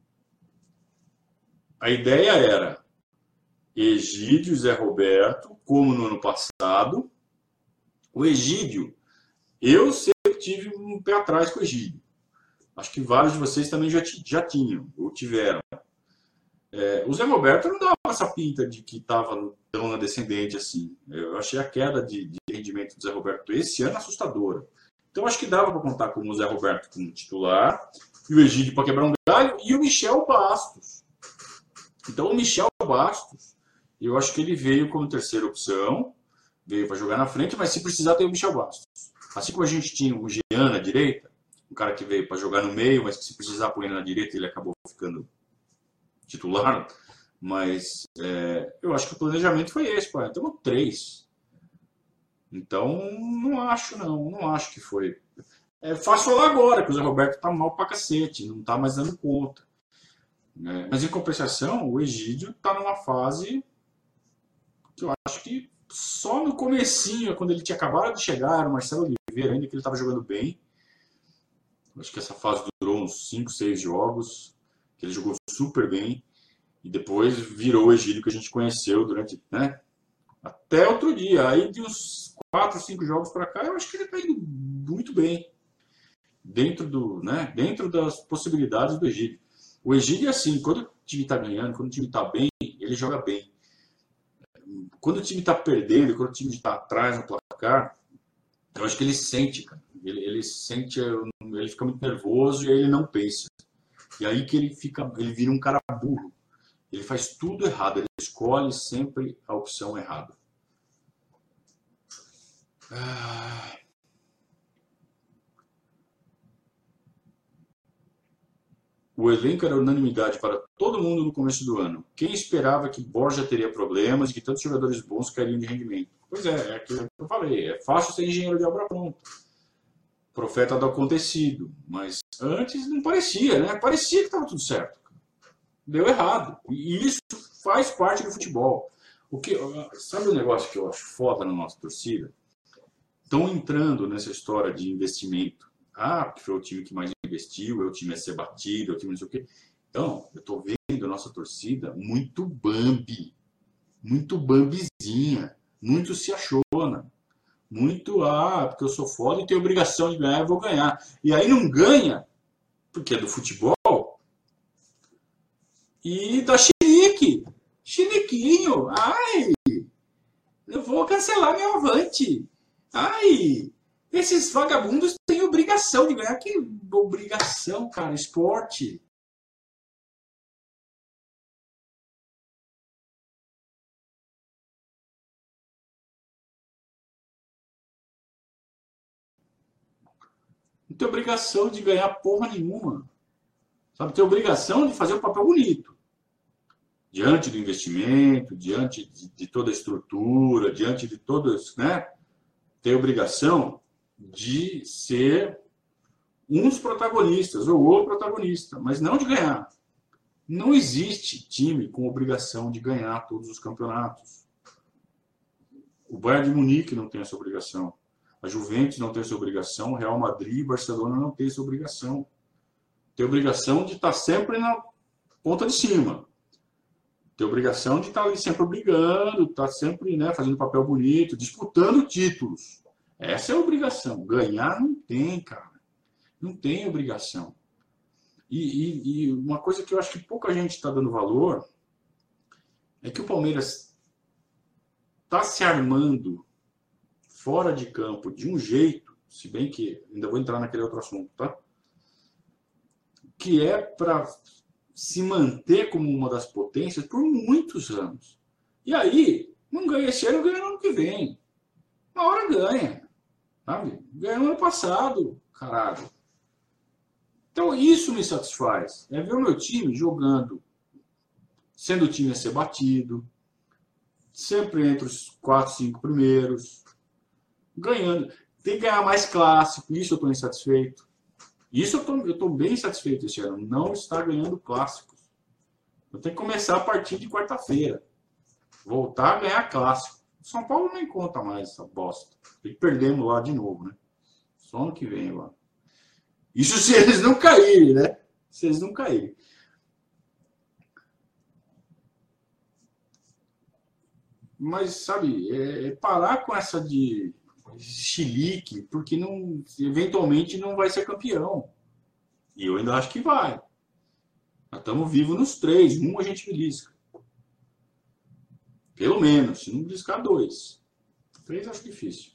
[SPEAKER 1] a ideia era Egídio e Zé Roberto, como no ano passado. O Egídio, eu sempre tive um pé atrás com o Egídio. Acho que vários de vocês também já tinham, ou tiveram. O Zé Roberto não dava essa pinta de que estava tão na descendente assim. Eu achei a queda de rendimento do Zé Roberto esse ano assustadora. Então acho que dava para contar com o Zé Roberto como titular, e o Egídio para quebrar um galho, e o Michel Bastos. Então o Michel Bastos, eu acho que ele veio como terceira opção, veio para jogar na frente, mas se precisar tem o Michel Bastos. Assim como a gente tinha o Jean na direita, um cara que veio para jogar no meio, mas que se precisar pôr ele na direita, ele acabou ficando titular, mas eu acho que o planejamento foi esse, pô. Temos 3. Então, não acho que foi. É fácil falar agora que o Zé Roberto tá mal pra cacete, não tá mais dando conta, né? Mas em compensação, o Egídio tá numa fase que eu acho que só no comecinho, quando ele tinha acabado de chegar, era o Marcelo Oliveira ainda, que ele estava jogando bem. Acho que essa fase durou uns 5, 6 jogos, que ele jogou super bem. E depois virou o Egídio que a gente conheceu durante, né, até outro dia. Aí de uns 4, 5 jogos para cá, eu acho que ele está indo muito bem. Dentro das possibilidades do Egídio. O Egídio é assim, quando o time está ganhando, quando o time está bem, ele joga bem. Quando o time está perdendo, quando o time está atrás no placar, eu acho que ele sente, cara. Ele sente, ele fica muito nervoso e aí ele não pensa. E aí que ele vira um cara burro. Ele faz tudo errado, ele escolhe sempre a opção errada. O elenco era unanimidade para todo mundo no começo do ano. Quem esperava que Borja teria problemas e que tantos jogadores bons cairiam de rendimento? Pois é aquilo que eu falei. É fácil ser engenheiro de obra pronta. Profeta do acontecido. Mas antes não parecia, né? Parecia que estava tudo certo. Deu errado. E isso faz parte do futebol. Sabe o negócio que eu acho foda na nossa torcida? Estão entrando nessa história de investimento. Porque foi o time que mais investiu, é o time a ser batido, é o time não sei o quê. Então, eu estou vendo a nossa torcida muito bambizinha, muito se achona, muito, porque eu sou foda e tenho obrigação de ganhar, eu vou ganhar. E aí não ganha, porque é do futebol, e dá chiliquinho, eu vou cancelar meu avante, esses vagabundos têm obrigação de ganhar. Que obrigação, cara? Esporte. Não tem obrigação de ganhar porra nenhuma. Sabe? Tem obrigação de fazer o papel bonito. Diante do investimento, diante de toda a estrutura, diante de todas, né? Tem obrigação de ser um dos protagonistas, ou o protagonista, mas não de ganhar. Não existe time com obrigação de ganhar todos os campeonatos. O Bayern de Munique não tem essa obrigação. A Juventus não tem essa obrigação. O Real Madrid e Barcelona não tem essa obrigação. Tem obrigação de estar sempre na ponta de cima. Tem obrigação de estar ali sempre brigando, estar sempre, né, fazendo papel bonito, disputando títulos. Essa é a obrigação. Ganhar não tem, cara. Não tem obrigação. E uma coisa que eu acho que pouca gente está dando valor é que o Palmeiras está se armando fora de campo de um jeito, se bem que ainda vou entrar naquele outro assunto, tá? Que é para se manter como uma das potências por muitos anos. E aí, não ganha esse ano, ganha no ano que vem. Uma hora ganha, sabe? Ganhou no ano passado, caralho. Então isso me satisfaz. É ver o meu time jogando, sendo o time a ser batido, sempre entre os 4, 5 primeiros, ganhando. Tem que ganhar mais clássico, isso eu estou insatisfeito. Isso eu estou bem satisfeito esse ano. Não está ganhando clássicos. Eu tenho que começar a partir de quarta-feira. Voltar a ganhar clássico. São Paulo nem conta mais essa bosta. E perdemos lá de novo, né? Só ano que vem lá. Isso se eles não caírem, né? Se eles não caírem. Mas, sabe, parar com essa de chilique, porque não, eventualmente não vai ser campeão. E eu ainda acho que vai. Nós estamos vivos nos 3. Um a gente belisca. Pelo menos. Se não beliscar 2. 3 acho difícil.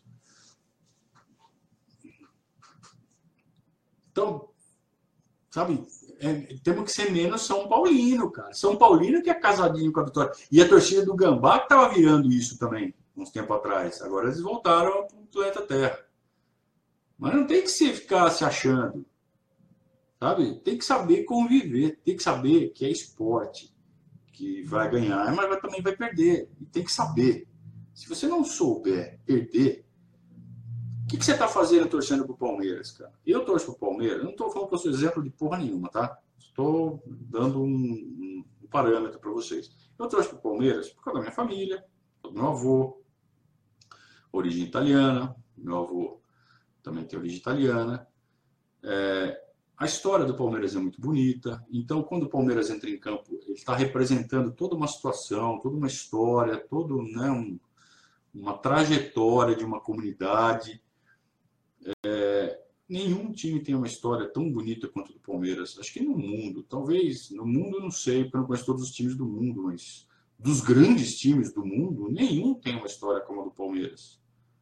[SPEAKER 1] Então, sabe, temos que ser menos São Paulino, cara. São Paulino que é casadinho com a Vitória. E a torcida do Gambá que estava virando isso também, uns tempos atrás. Agora eles voltaram para o planeta Terra. Mas não tem que ficar se achando. Sabe? Tem que saber conviver. Tem que saber que é esporte. que vai ganhar, mas também vai perder. E tem que saber. Se você não souber perder, o que você está fazendo torcendo pro Palmeiras, cara? Eu torço pro Palmeiras, eu não estou falando que eu sou exemplo de porra nenhuma, tá? Estou dando um parâmetro para vocês. Eu torço pro Palmeiras por causa da minha família, do meu avô, origem italiana, meu avô também tem origem italiana. A história do Palmeiras é muito bonita, então quando o Palmeiras entra em campo, ele está representando toda uma situação, toda uma história, toda, né, uma trajetória de uma comunidade. Nenhum time tem uma história tão bonita quanto a do Palmeiras. Acho que no mundo, talvez, no mundo eu não sei, porque eu não conheço todos os times do mundo, mas dos grandes times do mundo, nenhum tem uma história como a do Palmeiras.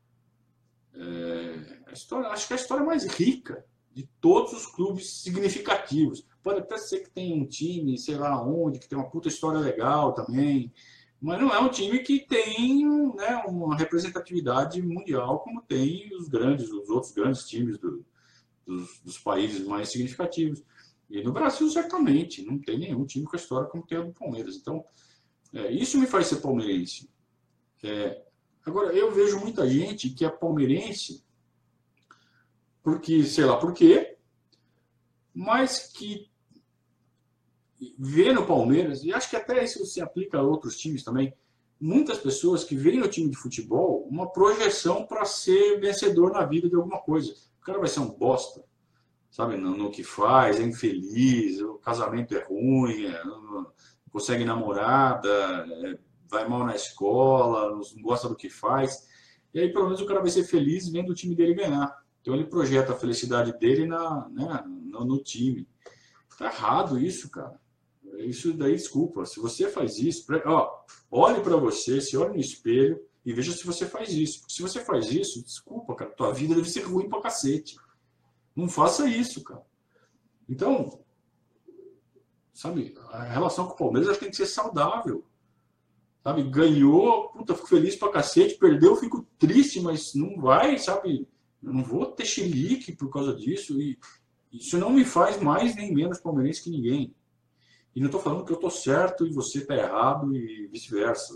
[SPEAKER 1] Acho que é a história mais rica de todos os clubes significativos. Pode até ser que tenha um time, sei lá onde, que tem uma puta história legal também, mas não é um time que tem, né, uma representatividade mundial como tem os outros grandes times dos países mais significativos. E no Brasil, certamente, não tem nenhum time com a história como tem a do Palmeiras. Então, isso me faz ser palmeirense. Agora, eu vejo muita gente que é palmeirense porque, sei lá por quê, mas que vê no Palmeiras, e acho que até isso se aplica a outros times também, muitas pessoas que veem no time de futebol uma projeção para ser vencedor na vida de alguma coisa. O cara vai ser um bosta, sabe, no que faz, é infeliz, o casamento é ruim, não consegue namorada, vai mal na escola, não gosta do que faz. E aí, pelo menos, o cara vai ser feliz vendo o time dele ganhar. Então, ele projeta a felicidade dele no time. Tá errado isso, cara. Isso daí, desculpa. Se você faz isso, olhe para você, se olhe no espelho e veja se você faz isso. Porque se você faz isso, desculpa, cara, tua vida deve ser ruim pra cacete. Não faça isso, cara. Então, sabe, a relação com o Palmeiras tem que ser saudável. Sabe, ganhou, puta, fico feliz pra cacete, perdeu, fico triste, mas não vai, sabe, eu não vou ter chilique por causa disso, e isso não me faz mais nem menos palmeirense que ninguém. E não estou falando que eu estou certo e você está errado e vice-versa,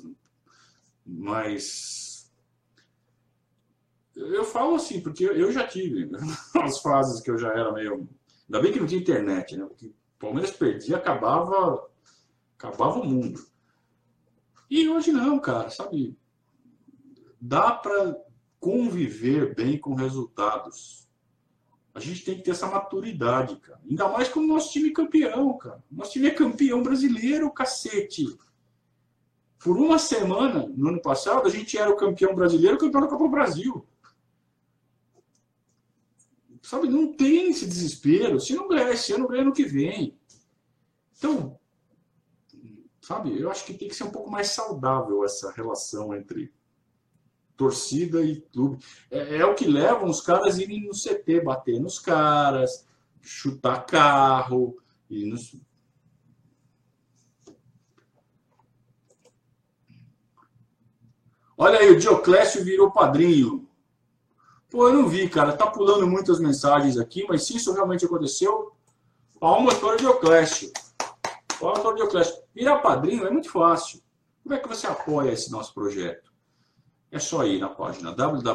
[SPEAKER 1] mas eu falo assim, porque eu já tive as fases que eu já era meio... Ainda bem que não tinha internet, né, porque o Palmeiras perdia, acabava o mundo. E hoje não, cara, sabe? Dá para conviver bem com resultados. A gente tem que ter essa maturidade, cara. Ainda mais com o nosso time campeão, cara. Nosso time é campeão brasileiro, cacete. Por uma semana, no ano passado, a gente era o campeão brasileiro, campeão da Copa do Brasil. Sabe, não tem esse desespero. Se não ganhar esse ano, ganha no que vem. Então, sabe, eu acho que tem que ser um pouco mais saudável essa relação entre torcida e clube. É o que leva os caras a irem no CT, bater nos caras, chutar carro. Olha aí, o Dioclésio virou padrinho. Pô, eu não vi, cara. Tá pulando muitas mensagens aqui, mas se isso realmente aconteceu, palmas para o Dioclésio. Palmas para o Dioclésio. Virar padrinho é muito fácil. Como é que você apoia esse nosso projeto? É só ir na página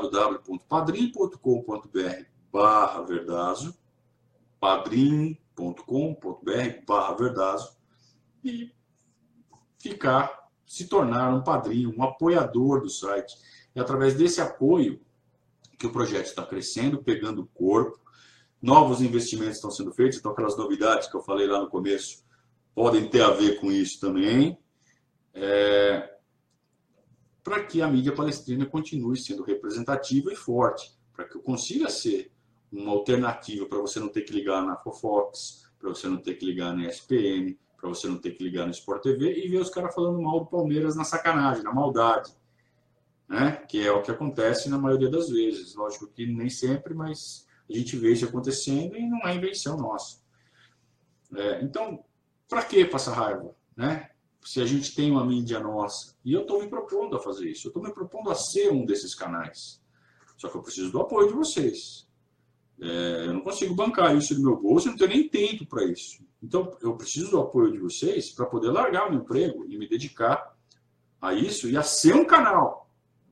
[SPEAKER 1] www.padrim.com.br/Verdazo, padrim.com.br/Verdazo e se tornar um padrinho, um apoiador do site. É através desse apoio que o projeto está crescendo, pegando corpo, novos investimentos estão sendo feitos, então aquelas novidades que eu falei lá no começo podem ter a ver com isso também. Para que a mídia palestrina continue sendo representativa e forte, para que eu consiga ser uma alternativa para você não ter que ligar na Fofox, para você não ter que ligar na ESPN, para você não ter que ligar no Sport TV e ver os caras falando mal do Palmeiras na sacanagem, na maldade, né? Que é o que acontece na maioria das vezes. Lógico que nem sempre, mas a gente vê isso acontecendo e não é invenção nossa. Então, para que passar raiva, né? Se a gente tem uma mídia nossa. E eu estou me propondo a fazer isso. Eu estou me propondo a ser um desses canais. Só que eu preciso do apoio de vocês. Eu não consigo bancar isso do meu bolso, eu não tenho nem tempo para isso. Então, eu preciso do apoio de vocês para poder largar o meu emprego e me dedicar a isso e a ser um canal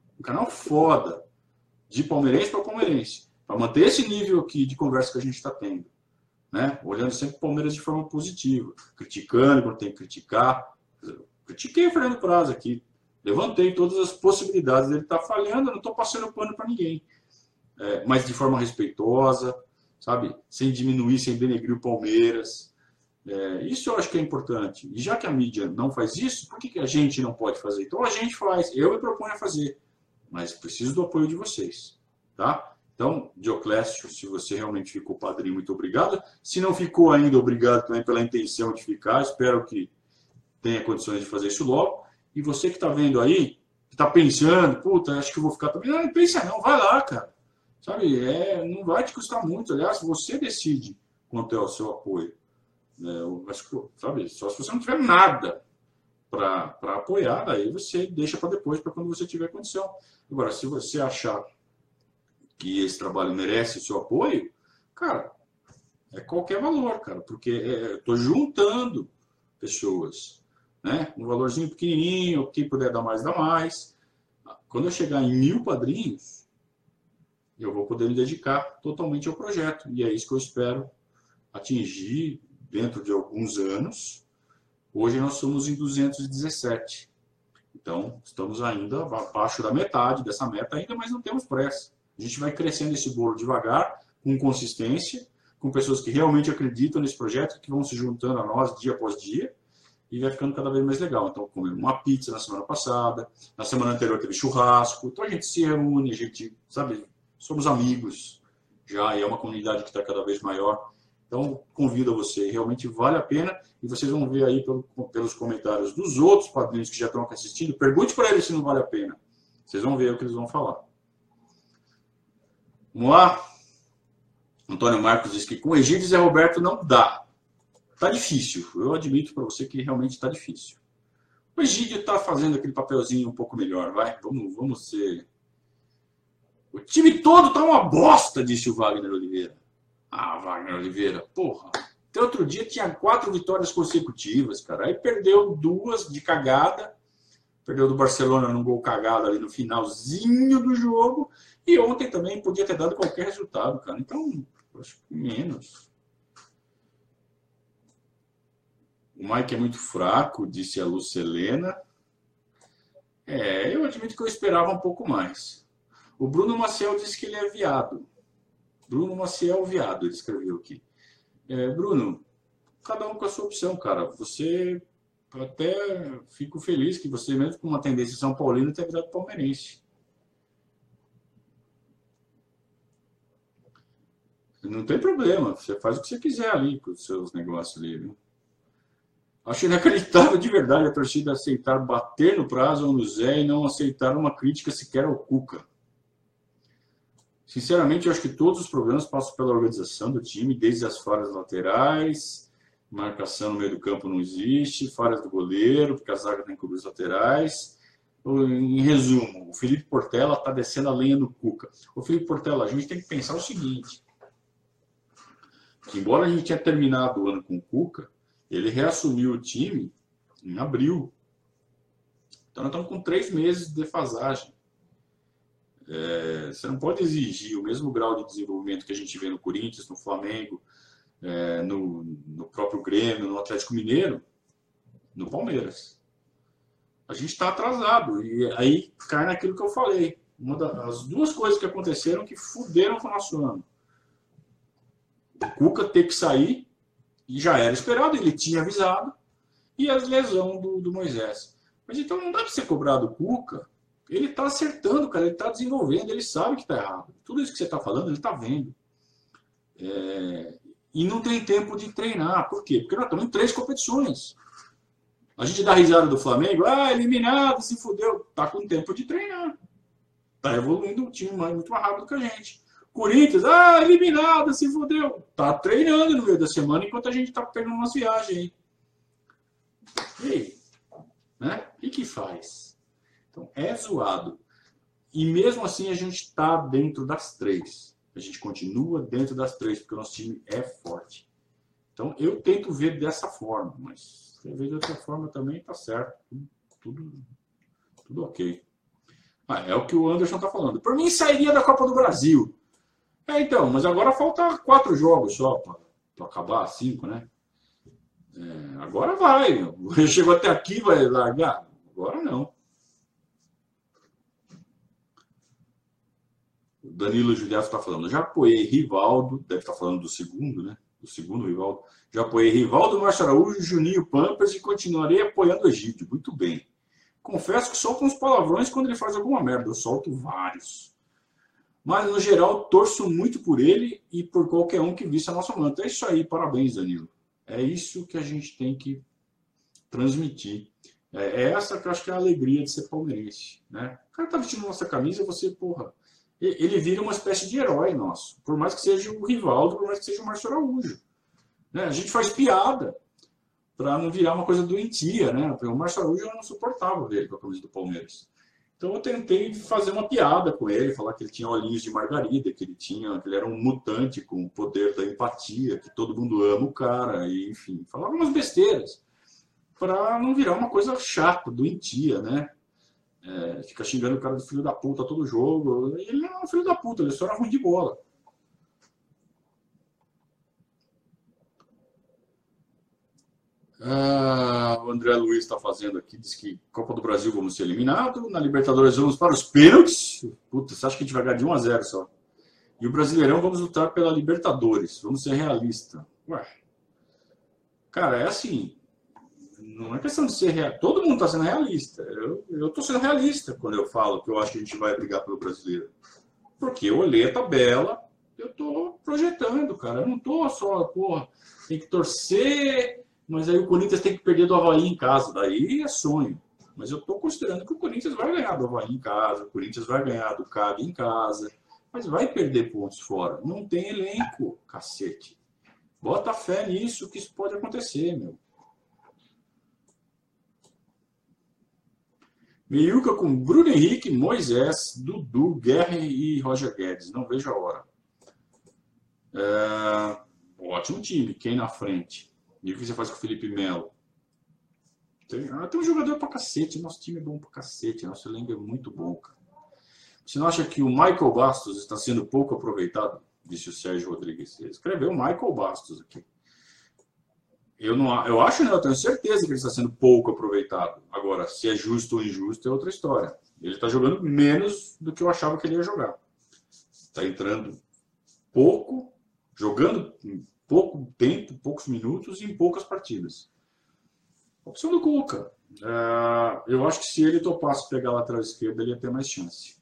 [SPEAKER 1] foda, de palmeirense para palmeirense, para manter esse nível aqui de conversa que a gente está tendo, né? Olhando sempre o Palmeiras de forma positiva, criticando quando tem que criticar. Critiquei o Fernando Praz aqui, levantei todas as possibilidades dele estar falhando, eu não estou passando pano para ninguém, mas de forma respeitosa, sabe? Sem diminuir, sem denegrir o Palmeiras. Isso eu acho que é importante. E já que a mídia não faz isso, por que a gente não pode fazer? Então a gente faz, eu me proponho a fazer, mas preciso do apoio de vocês, tá? Então, Dioclésio, se você realmente ficou padrinho, muito obrigado. Se não ficou ainda, obrigado também pela intenção de ficar. Espero que tenha condições de fazer isso logo. E você que está vendo aí, que está pensando, puta, acho que eu vou ficar também. Não pensa não, vai lá, cara. Sabe, não vai te custar muito. Aliás, você decide quanto é o seu apoio. Mas, sabe, só se você não tiver nada para apoiar, daí você deixa para depois, para quando você tiver condição. Agora, se você achar que esse trabalho merece o seu apoio, cara, é qualquer valor, cara, porque eu estou juntando pessoas, né? Um valorzinho pequenininho, quem puder dar mais, dá mais. Quando eu chegar em 1000 padrinhos, eu vou poder me dedicar totalmente ao projeto. E é isso que eu espero atingir dentro de alguns anos. Hoje nós somos em 217. Então, estamos ainda abaixo da metade dessa meta ainda, mas não temos pressa. A gente vai crescendo esse bolo devagar, com consistência, com pessoas que realmente acreditam nesse projeto, que vão se juntando a nós dia após dia, e vai ficando cada vez mais legal. Então, comemos uma pizza na semana passada, na semana anterior teve churrasco, então a gente se reúne, a gente, sabe, somos amigos já, e é uma comunidade que está cada vez maior. Então, convido a você, realmente vale a pena, e vocês vão ver aí pelos comentários dos outros padrinhos que já estão aqui assistindo, pergunte para eles se não vale a pena. Vocês vão ver o que eles vão falar. Vamos lá? Antônio Marcos diz que com Egídio e Zé Roberto não dá. Tá difícil. Eu admito para você que realmente está difícil. O Egídio está fazendo aquele papelzinho um pouco melhor, vai? Vamos ser... O time todo tá uma bosta, disse o Wagner Oliveira. Ah, Wagner Oliveira, porra. Até outro dia tinha 4 vitórias consecutivas, cara. Aí perdeu 2 de cagada. Perdeu do Barcelona num gol cagado ali no finalzinho do jogo. E ontem também podia ter dado qualquer resultado, cara. Então, acho que menos. O Mike é muito fraco, disse a Lucelena. Eu admito que eu esperava um pouco mais. O Bruno Maciel disse que ele é viado. Bruno Maciel viado, ele escreveu aqui. Bruno, cada um com a sua opção, cara. Você, até fico feliz que você, mesmo com uma tendência São Paulino, tenha virado palmeirense. Não tem problema, você faz o que você quiser ali com os seus negócios ali, viu? Acho inacreditável de verdade a torcida aceitar bater no Prazo ou no Zé e não aceitar uma crítica sequer ao Cuca. Sinceramente, eu acho que todos os problemas passam pela organização do time, desde as falhas laterais, marcação no meio do campo não existe, falhas do goleiro, porque a zaga tem que cobrir os laterais. Em resumo, o Felipe Portela está descendo a lenha do Cuca. O Felipe Portela, a gente tem que pensar o seguinte, que embora a gente tenha terminado o ano com o Cuca, ele reassumiu o time em abril. Então nós estamos com 3 meses de defasagem. Você não pode exigir o mesmo grau de desenvolvimento que a gente vê no Corinthians, no Flamengo, no próprio Grêmio, no Atlético Mineiro, no Palmeiras. A gente está atrasado. E aí cai naquilo que eu falei. As 2 coisas que aconteceram que fuderam com o nosso ano. O Cuca ter que sair, e já era esperado, ele tinha avisado, e a lesão do Moisés. Mas então não dá para você cobrar do Cuca. Ele está acertando, cara, ele está desenvolvendo, ele sabe que está errado. Tudo isso que você está falando, ele está vendo. E não tem tempo de treinar. Por quê? Porque nós estamos em 3 competições. A gente dá risada do Flamengo, eliminado, se fudeu. Está com tempo de treinar. Está evoluindo o time muito mais rápido que a gente. Corinthians, eliminado, se fudeu. Está treinando no meio da semana enquanto a gente está pegando umas viagens aí. E aí? Né? O que faz? Então, é zoado. E mesmo assim a gente está dentro das 3. A gente continua dentro das 3, porque o nosso time é forte. Então, eu tento ver dessa forma, mas se ver de outra forma também tá certo. Tudo ok. É o que o Anderson está falando. Por mim, sairia da Copa do Brasil. Então, mas agora falta 4 jogos só para acabar, 5, né? Agora vai. Chegou até aqui, vai largar? Agora não. O Danilo Juliato está falando. Já apoiei Rivaldo, deve estar falando do segundo, né? Do segundo Rivaldo. Já apoiei Rivaldo, Márcio Araújo, Juninho Pampers e continuarei apoiando o Egídio. Muito bem. Confesso que solto uns palavrões quando ele faz alguma merda. Eu solto vários. Mas, no geral, torço muito por ele e por qualquer um que visse a nossa manta. É isso aí. Parabéns, Danilo. É isso que a gente tem que transmitir. É essa que eu acho que é a alegria de ser palmeirense. Né? O cara tá vestindo nossa camisa e você, porra... Ele vira uma espécie de herói nosso. Por mais que seja o Rivaldo, por mais que seja o Márcio Araújo. Né? A gente faz piada para não virar uma coisa doentia, né? Porque o Márcio Araújo eu não suportava ver ele com a camisa do Palmeiras. Então eu tentei fazer uma piada com ele, falar que ele tinha olhinhos de margarida, que ele era um mutante com o poder da empatia, que todo mundo ama o cara, e enfim, falava umas besteiras para não virar uma coisa chata, doentia, né? Fica xingando o cara de filho da puta todo jogo. Ele não é um filho da puta, ele só era ruim de bola. O André Luiz está fazendo aqui, diz que Copa do Brasil vamos ser eliminados, na Libertadores vamos para os pênaltis. Puta, você acha que a gente vai ganhar de 1-0 só? E o Brasileirão vamos lutar pela Libertadores, vamos ser realistas. Ué, cara, é assim, não é questão de ser realista, todo mundo está sendo realista. Eu estou sendo realista quando eu falo que eu acho que a gente vai brigar pelo Brasileiro. Porque eu olhei a tabela, eu estou projetando, cara, eu não estou só, porra, tem que torcer... Mas aí o Corinthians tem que perder do Avaí em casa. Daí é sonho. Mas eu estou considerando que o Corinthians vai ganhar do Avaí em casa. O Corinthians vai ganhar do CAB em casa. Mas vai perder pontos fora. Não tem elenco, cacete. Bota fé nisso que isso pode acontecer, meu. Meiuca com Bruno Henrique, Moisés, Dudu, Guerra e Roger Guedes. Não vejo a hora. Ótimo time. Quem na frente? E o que você faz com o Felipe Melo? Tem um jogador pra cacete. Nosso time é bom pra cacete. Nosso elenco é muito bom, cara. Você não acha que o Michael Bastos está sendo pouco aproveitado? Disse o Sérgio Rodrigues. Ele escreveu Michael Bastos aqui. Eu acho, né? Eu tenho certeza que ele está sendo pouco aproveitado. Agora, se é justo ou injusto é outra história. Ele está jogando menos do que eu achava que ele ia jogar. Está entrando pouco, jogando pouco tempo, poucos minutos e em poucas partidas. Opção do Cuca. Eu acho que se ele topasse pegar a lateral esquerda, ele ia ter mais chance.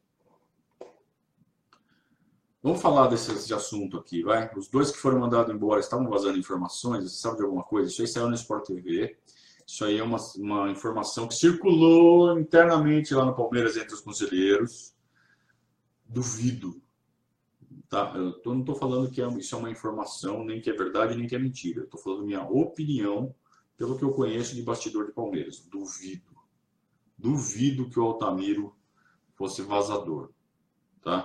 [SPEAKER 1] Vamos falar desse assunto aqui, vai? Os dois que foram mandados embora estavam vazando informações. Você sabe de alguma coisa? Isso aí saiu no Sport TV. Isso aí é uma informação que circulou internamente lá no Palmeiras entre os conselheiros. Duvido. Tá? Eu não estou falando que isso é uma informação, nem que é verdade, nem que é mentira. Eu estou falando minha opinião, pelo que eu conheço de bastidor de Palmeiras. Duvido. Duvido que o Altamiro fosse vazador. Tá?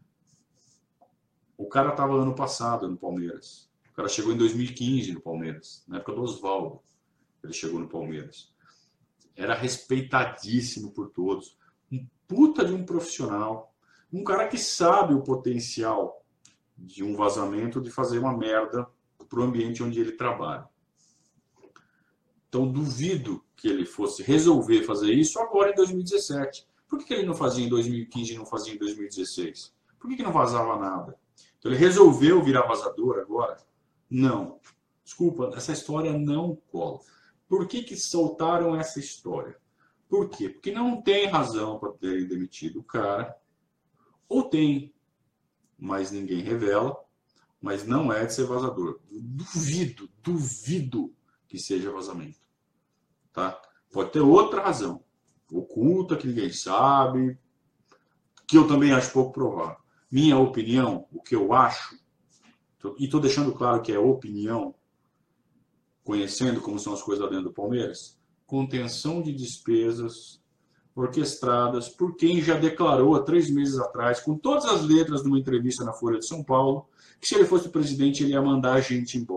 [SPEAKER 1] O cara estava ano passado no Palmeiras. O cara chegou em 2015 no Palmeiras, na época do Oswaldo. Ele chegou no Palmeiras. Era respeitadíssimo por todos. Um puta de um profissional. Um cara que sabe o potencial de um vazamento de fazer uma merda para o ambiente onde ele trabalha. Então, duvido que ele fosse resolver fazer isso agora em 2017. Por que ele não fazia em 2015 e não fazia em 2016? Por que não vazava nada? Então, ele resolveu virar vazador agora? Não. Desculpa, essa história não cola. Por que soltaram essa história? Por quê? Porque não tem razão para terem demitido o cara. Ou tem, mas ninguém revela, mas não é de ser vazador. Duvido que seja vazamento. Tá? Pode ter outra razão, oculta, que ninguém sabe, que eu também acho pouco provável. Minha opinião, o que eu acho, e estou deixando claro que é opinião, conhecendo como são as coisas lá dentro do Palmeiras, contenção de despesas orquestradas por quem já declarou há 3 meses atrás, com todas as letras numa entrevista na Folha de São Paulo, que se ele fosse presidente ele ia mandar a gente embora.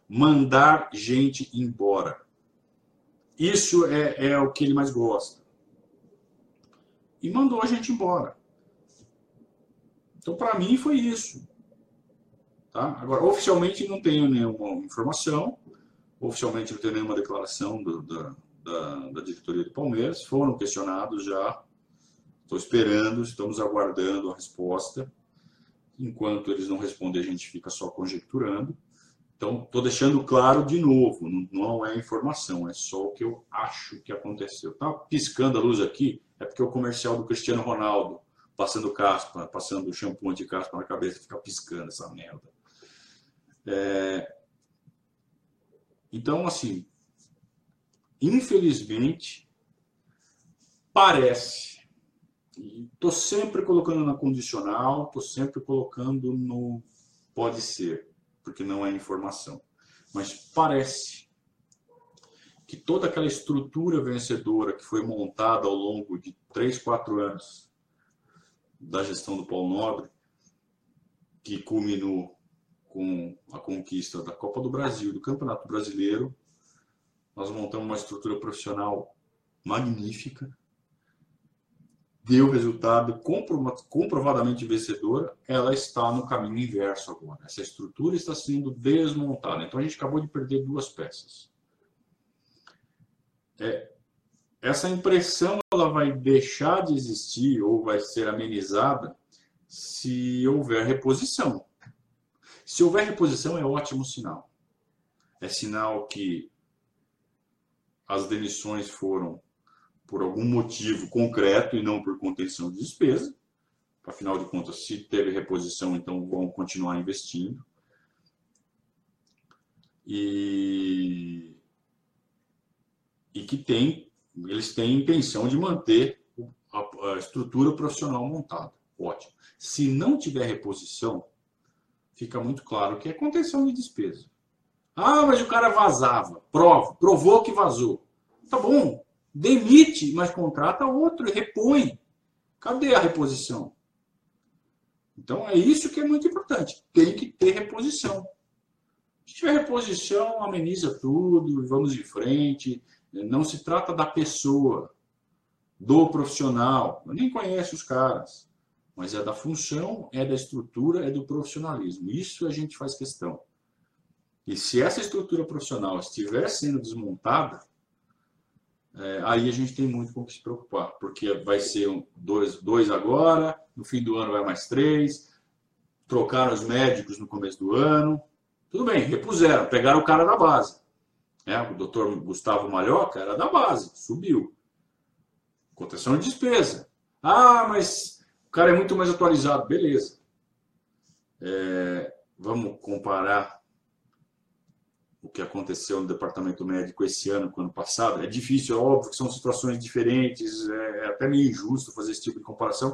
[SPEAKER 1] mandar gente embora. Isso é o que ele mais gosta. E mandou a gente embora. Então, para mim, foi isso. Tá? Agora, oficialmente, não tenho nenhuma informação. Oficialmente, não tenho nenhuma declaração da diretoria do Palmeiras. Foram questionados já. Estou esperando, estamos aguardando a resposta. Enquanto eles não respondem, a gente fica só conjecturando. Então, estou deixando claro de novo, não é informação, é só o que eu acho que aconteceu. Tá piscando a luz aqui, é porque o comercial do Cristiano Ronaldo, passando caspa, passando shampoo anti-caspa na cabeça, fica piscando essa merda. Então, assim, infelizmente, parece, estou sempre colocando na condicional, estou sempre colocando no pode ser, porque não é informação. Mas parece que toda aquela estrutura vencedora que foi montada ao longo de 3, 4 anos da gestão do Paulo Nobre, que culminou com a conquista da Copa do Brasil, do Campeonato Brasileiro, nós montamos uma estrutura profissional magnífica, deu resultado comprovadamente vencedora, ela está no caminho inverso agora. Essa estrutura está sendo desmontada. Então a gente acabou de perder 2 peças. Essa impressão ela vai deixar de existir ou vai ser amenizada se houver reposição. Se houver reposição é ótimo sinal. É sinal que as demissões foram por algum motivo concreto e não por contenção de despesa. Afinal de contas, se teve reposição, então vão continuar investindo. E que eles têm intenção de manter a estrutura profissional montada. Ótimo. Se não tiver reposição, fica muito claro que é contenção de despesa. Ah, mas o cara vazava. Provou que vazou. Tá bom. Demite, mas contrata outro e repõe. Cadê a reposição? Então é isso que é muito importante. Tem que ter reposição. Se tiver reposição, ameniza tudo, vamos em frente. Não se trata da pessoa, do profissional. Eu nem conheço os caras. Mas é da função, é da estrutura, é do profissionalismo. Isso a gente faz questão. E se essa estrutura profissional estiver sendo desmontada, aí a gente tem muito com o que se preocupar. Porque vai ser dois agora, no fim do ano vai mais 3, trocaram os médicos no começo do ano. Tudo bem, repuseram, pegaram o cara da base. O doutor Gustavo Malhoca era da base, subiu. Contenção de despesa. Ah, mas o cara é muito mais atualizado. Beleza. Vamos comparar o que aconteceu no departamento médico esse ano com o ano passado. É difícil, é óbvio que são situações diferentes, é até meio injusto fazer esse tipo de comparação.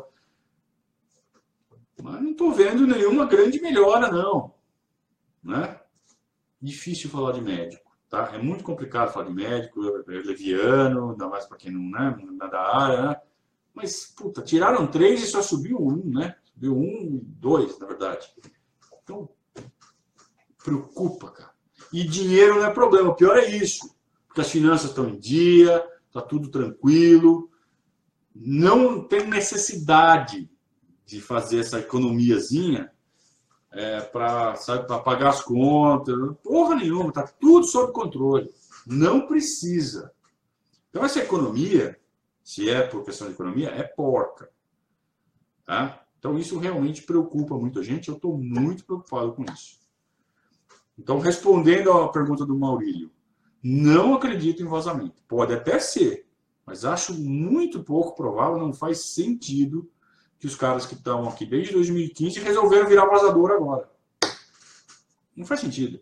[SPEAKER 1] Mas não estou vendo nenhuma grande melhora, não. Né? Difícil falar de médico. Tá? É muito complicado falar de médico, é leviano, ainda mais para quem não é da área, né? Mas, puta, tiraram 3 e só subiu 1, né? Subiu 1 e 2, na verdade. Então, preocupa, cara. E dinheiro não é problema, o pior é isso. Porque as finanças estão em dia, está tudo tranquilo. Não tem necessidade de fazer essa economiazinha para pagar as contas. Porra nenhuma, está tudo sob controle. Não precisa. Então, essa economia, se é por questão de economia, é porca. Tá? Então, isso realmente preocupa muito a gente. Eu estou muito preocupado com isso. Então, respondendo à pergunta do Maurílio, não acredito em vazamento. Pode até ser, mas acho muito pouco provável, não faz sentido que os caras que estão aqui desde 2015 resolveram virar vazador agora. Não faz sentido.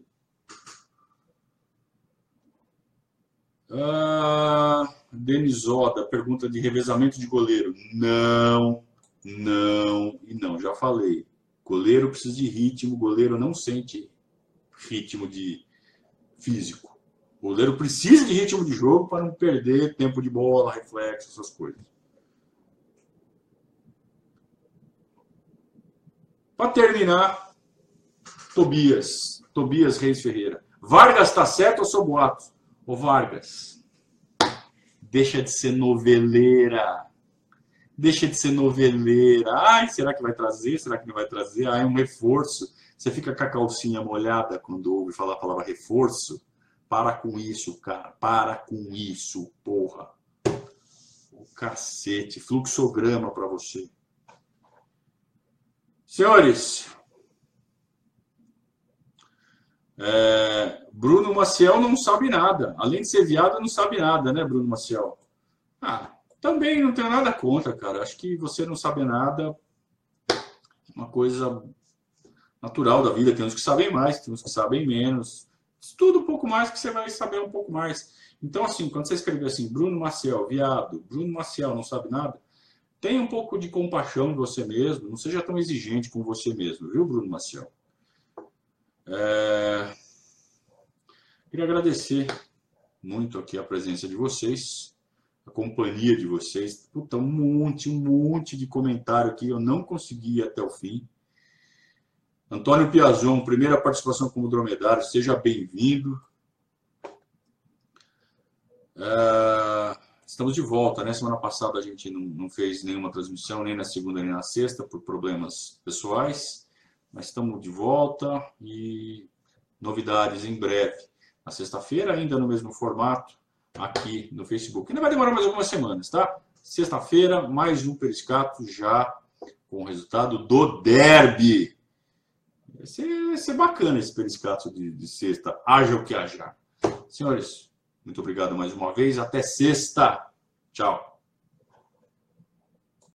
[SPEAKER 1] Denisoda, pergunta de revezamento de goleiro. Não. Já falei. Goleiro precisa de ritmo, goleiro não sente ritmo de físico. O goleiro precisa de ritmo de jogo para não perder tempo de bola, reflexo, essas coisas. Para terminar, Tobias Reis Ferreira. Vargas tá certo ou sou boato? Ô Vargas, deixa de ser noveleira. Deixa de ser noveleira. Ai, será que vai trazer? Será que não vai trazer? Ai, um reforço. Você fica com a calcinha molhada quando ouve falar a palavra reforço? Para com isso, cara. Para com isso, porra. O cacete. Fluxograma para você. Senhores, Bruno Maciel não sabe nada. Além de ser viado, não sabe nada, né, Bruno Maciel? Também não tenho nada contra, cara. Acho que você não sabe nada. Uma coisa natural da vida. Tem uns que sabem mais, tem uns que sabem menos. Estuda um pouco mais que você vai saber um pouco mais. Então, assim, quando você escrever assim, Bruno Maciel, viado, Bruno Maciel não sabe nada, tenha um pouco de compaixão de você mesmo. Não seja tão exigente com você mesmo, viu, Bruno Maciel? Queria agradecer muito aqui a presença de vocês, a companhia de vocês. Puta, um monte de comentário aqui, eu não consegui ir até o fim. Antônio Piazon, primeira participação como dromedário, seja bem-vindo. Estamos de volta, né? Semana passada a gente não fez nenhuma transmissão, nem na segunda nem na sexta, por problemas pessoais, mas estamos de volta e novidades em breve. Na sexta-feira, ainda no mesmo formato, aqui no Facebook. Ainda vai demorar mais algumas semanas, tá? Sexta-feira, mais um Periscato já com o resultado do derby. Vai ser bacana esse Periscato de sexta. Haja o que haja. Senhores, muito obrigado mais uma vez. Até sexta. Tchau.